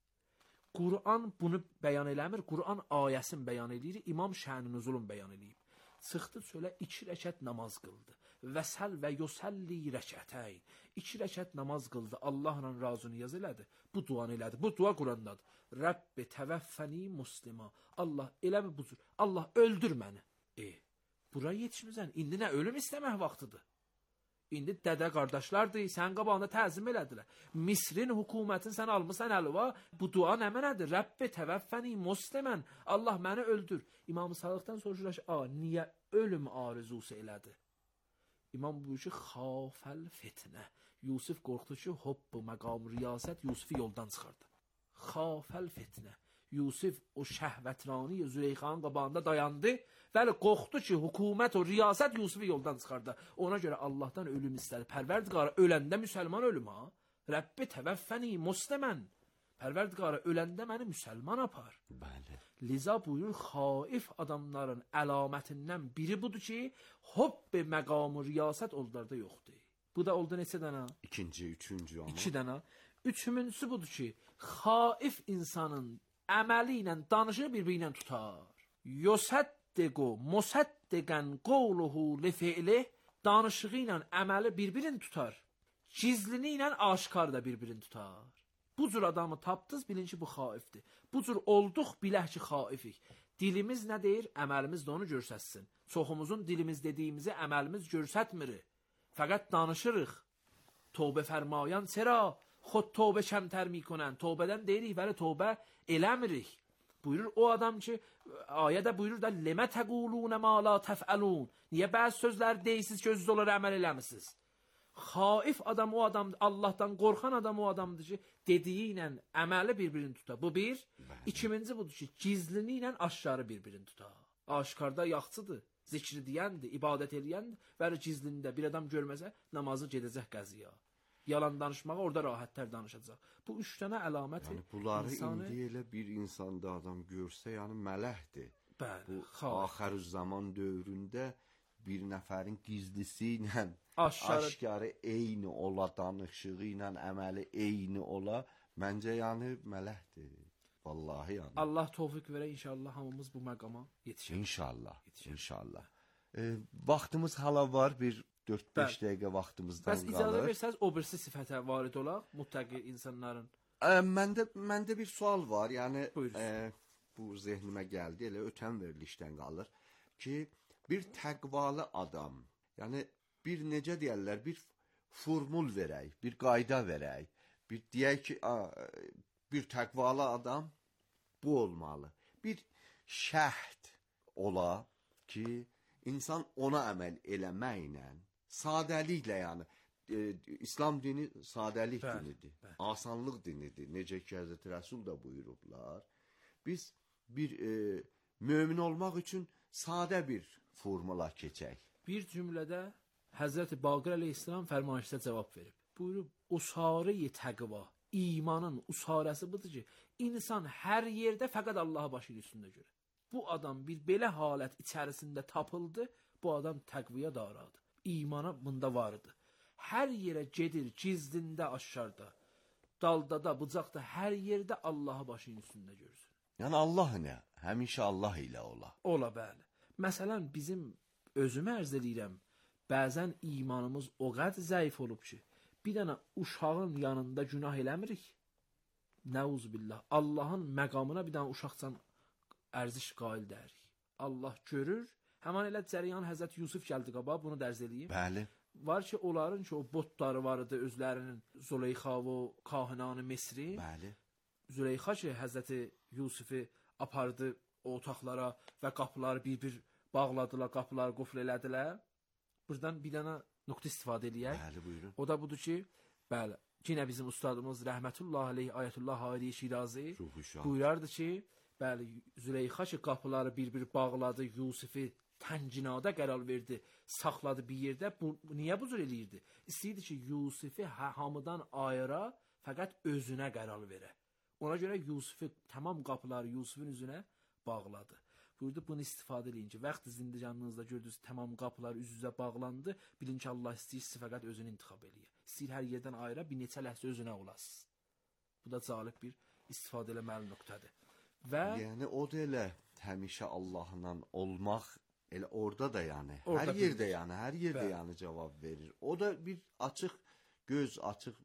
Quran bunu bəyan eləmir, Quran ayəsini bəyan eləyir, İmam şən-i nüzulun bəyan eləyib. Çıxdı çölə, iki rəkət namaz qıldı. Vəsəl və yusəlli rəkətəyn. İki rəkət namaz qıldı, Allahla razı niyaz elədi. Bu duanı elədi, bu dua Qurandadır. Rəbbi təvəffəni muslima. Allah elə mi bu cür? Allah öldür məni. E, bura yetişmirsən, indi nə ölüm istəmək vaxtıdır. İndi dədə qardaşlardır, sən qabağında təzim elədilər. Misrin hökumətin sən almısan əlva, bu dua nə mənədir? Rəbbi təvəffəni muslimən, Allah məni öldür. İmam-ı Sadıqdan soruşurlar ki, a, niyə ölüm arzusu elədi? İmam buyur ki, xafəl fitnə. Yusuf qorxdu ki, hoppu məqam riyasət Yusufu yoldan çıxardı. Xafəl fitnə. Yusuf o şəhvətrani Züleyxanın qabağında dayandı. Bəli, qorxdu ki, hökumət o riyasət Yusufu yoldan çıxardı. Ona görə Allahdan ölüm istədi. Pərverdigara öləndə müsəlman ölüm ha. Rəbbi təvəffəni muslimən. Pərverdigara öləndə məni müsəlman apar. Bəli. Liza buyurur, xaif adamların əlamətindən biri budur ki, hoppi məqam riyasət onlarda yoxdur. Bu da oldu neçə dənə? İkinci, üçüncü ama. İki dənə. Üçüncüsü budur ki, xaif insanın əməli ilə danışığı bir-biri ilə tutar. Yosəddəqu musəddəqən qovluhu li fi'li, danışığı ilə əməli bir-birini tutar. Gizlini ilə aşkar da bir-birini tutar. Bu cür adamı tapdınız, bilin ki, bu xaifdir. Bu cür olduq, bilək ki, xaifik. Dilimiz nə deyir? Əməlimiz də onu görsətsin. Çoxumuzun dilimiz dediyimizi əməlimiz görsətmir. Fəqət danışırıq. Tövbə fərmayan çera xod tövbə kəmtər mikonən. Tövbədən deyirik, vəli tövbə eləmirik. Buyurur o adam ki, ayədə buyurur da, lemə təqulunə ma la təfəlun. Niyə bəzi sözlər deyirsiniz ki, özünüz onları əməl eləmişsiniz? Xaif adam o adamdır, Allahdan qorxan adam o adamdır ki, dediyi ilə əməli bir-birini tutar. Bu bir. İkinci budur ki, gizlini ilə aşkarı bir-birini tutar. Aşkarda yaxçıdır, zikri deyəndir, ibadət eləyəndir. Vəli gizlində bir adam görməsə, namazı gedəcək qəziya. Yalan danışmağa orada rahatlar danışacaq. Bu üç dənə əlamət Yəni bunları insanı... indi elə bir insanda adam görsə, yəni mələhdir. Bəli, Bu xaif. axır zaman dövründə bir nəfərin gizlisi ilə Aşkarı- aşkarı eyni ola, danışığı ilə əməli eyni ola, məncə yəni mələhdir. Vallahi yəni. Allah tövfik verə inşallah hamımız bu məqama yetişək. İnşallah, inşallah. E, vaxtımız hala var, bir dörd beş Bəli. dəqiqə vaxtımızdan Bəs icazə qalır. versəz o birisi sifətə varid olaq, muttəqi insanların. E, məndə, məndə bir sual var, yəni Buyurun. e, bu zehnimə gəldi, elə ötən verilişdən qalır ki, bir təqvalı adam, yəni bir necə deyərlər, bir formul verək, bir qayda verək. bir deyək ki, bir təqvalı adam bu olmalı. Bir şəhd ola ki, insan ona əməl eləməklə, sadəliklə, yəni e, İslam dini sadəlik bəl, dinidir, bəl. Asanlıq dinidir. Necə ki, Həzrəti Rəsul da buyurublar. Biz bir e, mömin olmaq üçün sadə bir formula keçək. Bir cümlədə Həzrəti Baqir əleyhissalam fərmanişdə cavab verib. Buyurub, usarə-i təqva, imanın usarəsi budur ki, insan hər yerdə fəqət Allah'a başı üstündə görür. Bu adam bir belə halət içərisində tapıldı, bu adam təqviyə daradır. İmana bunda vardı. Hər yerə gedir, cizdində, aşağıda, dalda da, bucaqda, hər yerdə Allah'a başın üstündə görürsün. Yəni Allah nə? Həmişə Allah ilə ola. Ola, bəli. Məsələn, bizim özümə ərz edirəm, bəzən imanımız o qədər zəif olub ki, bir dənə uşağın yanında günah eləmirik. Nəuzubillah. Allahın məqamına bir dənə uşaqcan ərziş qail dərik. Allah görür. Həman elə cəryan Həzrət Yusuf gəldi qaba, bunu dərz eləyim. Bəli. Var ki, onların ki, o botları vardı özlərinin, Züleyxa və Kahinanı Misri. Bəli. Züleyxa ki, Həzrəti Yusufu apardı o otaqlara və qapıları bir-bir bağladılar, qapıları qufl elədilər. Buradan bir dənə nöqtə istifadə eləyək. Bəli, buyurun. O da budur ki, bəli, yenə bizim ustadımız Rəhmətullah aleyh Ayətullah Hayri Şirazi buyurardı ki, bəli, Züleyxa ki, qapıları bir-bir bağladı, Yusufu təncinada qərar verdi, saxladı bir yerdə. Bu, niyə bu cür eləyirdi? İstəyirdi ki, Yusufu hamıdan ayıra, fəqət özünə qərar verə. Ona görə Yusufu, tamam qapıları Yusufun üzünə bağladı. Buyurdu, bunu istifadə eləyin ki, vaxt zindicanınızda gördünüz, tamam qapılar üz-üzə bağlandı, bilin ki, Allah istəyir, sizi fəqət özünü intiqab eləyə. İstəyir hər yerdən ayıra, bir neçə ləhsə özünə olasınız. Bu da calib bir istifadə eləməli nöqtədir. Və yəni o da elə həmişə Allahla olmaq, elə orada da yəni, orada hər yerdə bir, yəni, hər yerdə bəli. yəni cavab verir. O da bir açıq göz, açıq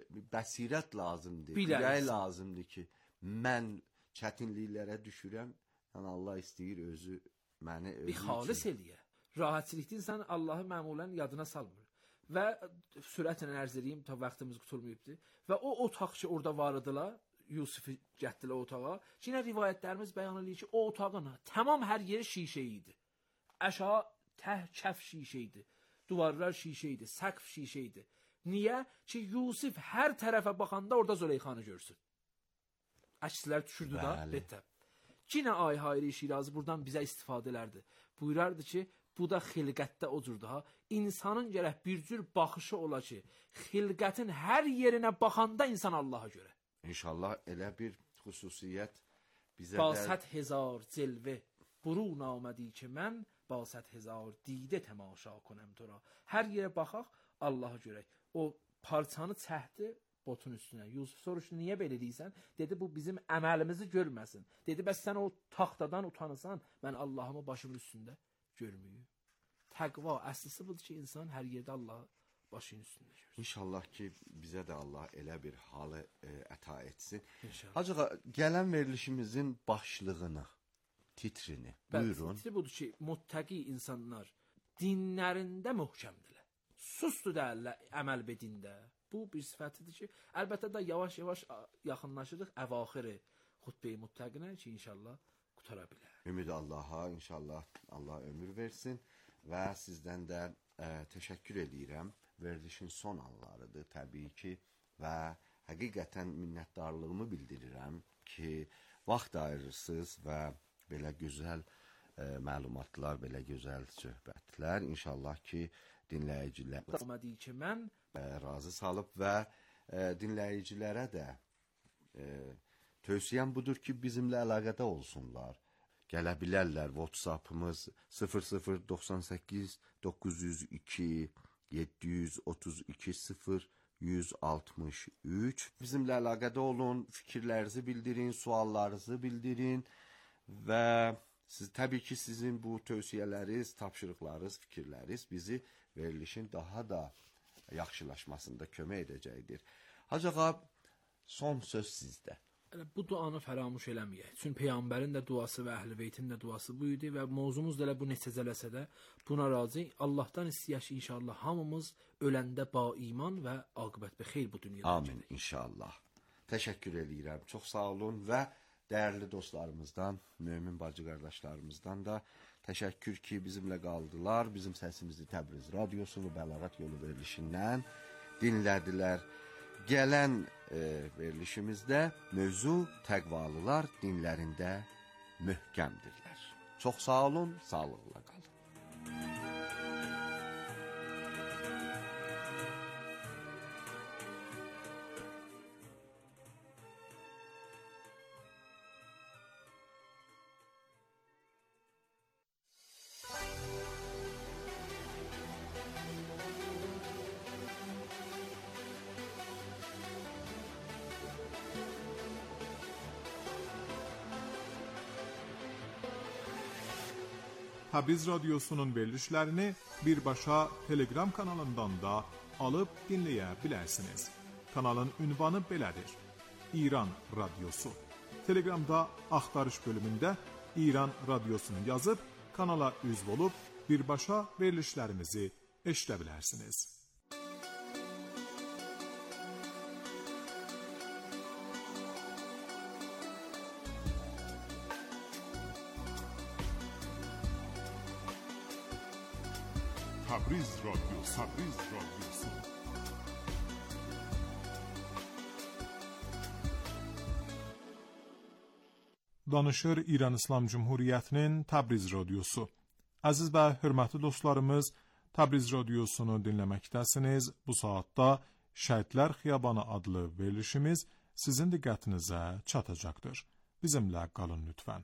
bəsirət lazımdır, bilək lazımdır ki, mən çətinliklərə düşürəm, yəni Allah istəyir özü məni özü bir xalis eləyə. Rahatçılıqda insan Allahı məmulən yadına salmır. Və sürətlə ərz edeyim, ta vaxtımız qurtulmayıbdır. Və o otaq ki, orada varıdılar, Yusufu gətdilər otağa. Yine rivayətlərimiz bəyan edir ki, o otağın tamam hər yeri şişə idi. Aşağı təh kəf şişə idi. Duvarlar şişə idi, səqf şişə idi. Niyə? Ki Yusuf hər tərəfə baxanda orada Züleyxanı görsün. Əkslər düşürdü da, betə. Yine Ay Hayri Şirazi buradan bizə istifadə elərdi. Buyurardı ki, bu da xilqətdə o cür daha. İnsanın gərək bir cür baxışı ola ki, xilqətin hər yerinə baxanda insan Allaha görə. İnşallah elə bir xüsusiyyət bizə با صد هزار جلوه برون آمدی که من با صد هزار دیده تماشا کنم تو را. Hər yerə baxaq, Allah'a görək. O parçanı çəkdi botun üstünə. Yusuf soruşdu, niyə belə deyirsən? Dedi, bu bizim əməlimizi görməsin. Dedi, bəs sən o taxtadan utanırsan, mən Allah'ımı başımın üstündə görmüyüm. Təqva əslisi budur ki, insan hər yerdə Allah'ı başının üstündə görsün. İnşallah ki, bizə də Allah elə bir halı e, əta etsin. İnşallah. Hacığa, gələn verilişimizin başlığını, titrini, buyurun. Titri budur ki, muttəqi insanlar dinlərində möhkəmdirlər. Susdu dərlər əməl bedində. Bu bir sifətidir ki, əlbəttə də yavaş-yavaş yaxınlaşırıq əvaxiri xutbə-i muttəqinə ki, inşallah qutara bilər. Ümid Allah'a, inşallah Allah ömür versin və sizdən də ə, təşəkkür edirəm. Verilişin son anlarıdır təbii ki və həqiqətən minnətdarlığımı bildirirəm ki, vaxt ayırırsınız və belə gözəl ə, məlumatlar, belə gözəl söhbətlər inşallah ki, dinləyicilər Olmadı ki, mən razı salıb və ə, dinləyicilərə də ə, tövsiyəm budur ki, bizimlə əlaqədə olsunlar. Gələ bilərlər. WhatsApp'ımız sıfır sıfır doxsan səkkiz doqquz yüz iki yeddi yüz otuz iki sıfır yüz altmış üç. Bizimlə əlaqədə olun, fikirlərinizi bildirin, suallarınızı bildirin və siz təbii ki, sizin bu tövsiyələriniz, tapşırıqlarınız, fikirləriniz bizi verilişin daha da yaxşılaşmasında kömək edəcəkdir. Hacı ağa, son söz sizdə. Elə bu duanı fəramuş eləməyək. Çünki peyğəmbərin də duası və əhl-i-beytin də duası bu idi və mövzumuz da elə bu neçə cələsə də buna razı. Allahdan istəyək ki, inşallah hamımız öləndə ba iman və aqibət bi xeyr bu dünyada. Amin inşallah. Təşəkkür edirəm. Çox sağ olun və dəyərli dostlarımızdan, mömin bacı qardaşlarımızdan da təşəkkür ki, bizimlə qaldılar. Bizim səsimizi Təbriz radiosu və Bəlağət yolu verilişindən dinlədilər. Gələn e, verilişimizdə mövzu təqvalılar dinlərində möhkəmdirlər. Çox sağ olun, sağlıqla qalın. Təbriz radiosunun verilişlərini birbaşa Telegram kanalından da alıb dinləyə bilərsiniz. Kanalın ünvanı belədir: İran Radyosu. Telegramda axtarış bölümündə İran Radyosunu yazıb kanala üzv olub birbaşa verilişlərimizi eşidə bilərsiniz. Təbriz radyosu, Təbriz radyosu. Danışır İran İslam Cumhuriyyətinin Təbriz radyosu. Əziz və hörmətli dostlarımız, Təbriz radiosunu dinləməkdəsiniz. Bu saatda Şəhidlər Xiyabanı adlı verilişimiz sizin diqqətinizə çatacaqdır. Bizimlə qalın lütfən.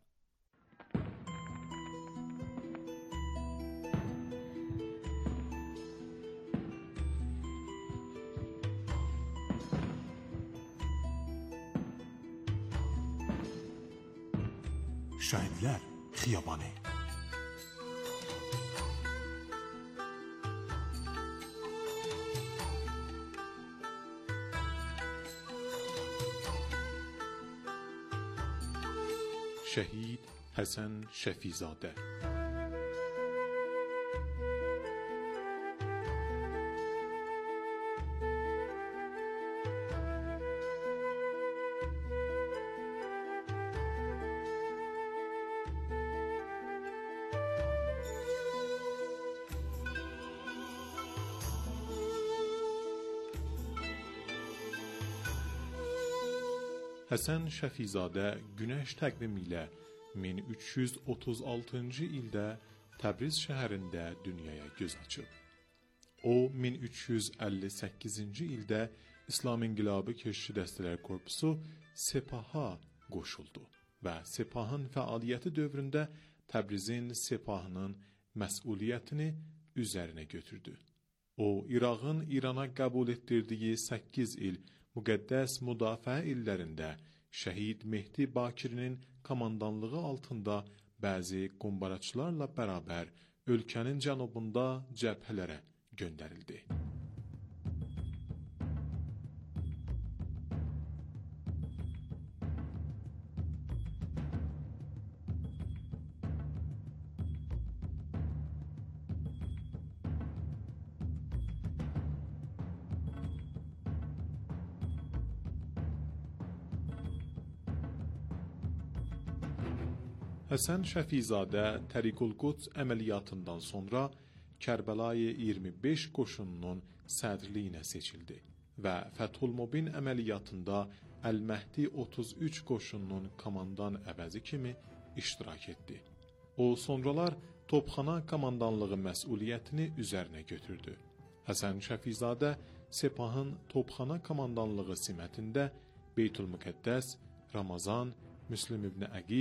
Şəhidlər Xiyabanı. Şəhid Həsən Şəfizadə. Həsən Şəfizadə günəş təqvimi ilə min üç yüz otuz altıncı ildə Təbriz şəhərində dünyaya göz açıb. O, min üç yüz əlli səkkizinci ildə İslam İnqilabı Keşişi Dəstələr Korpusu Sepaha qoşuldu və Sepahın fəaliyyəti dövründə Təbrizin Sepahının məsuliyyətini üzərinə götürdü. O, İraqın İrana qəbul etdirdiyi səkkiz il müqəddəs müdafiə illərində Şəhid Mehdi Bakirinin komandanlığı altında bəzi qumbaraçılarla bərabər ölkənin cənubunda cəbhələrə göndərildi. Həsən Şəfizadə Təriqul-Quds əməliyyatından sonra Kərbəlayı iyirmi beş qoşununun sədrliyinə seçildi və Fəthul-Mubin əməliyyatında Əl-Məhdi otuz üç qoşununun komandan əvəzi kimi iştirak etdi. O, sonralar topxana komandanlığı məsuliyyətini üzərinə götürdü. Həsən Şəfizadə Sepahın topxana komandanlığı simətində Beytül-Müqəddəs, Ramazan, Müslim ibn Əqil,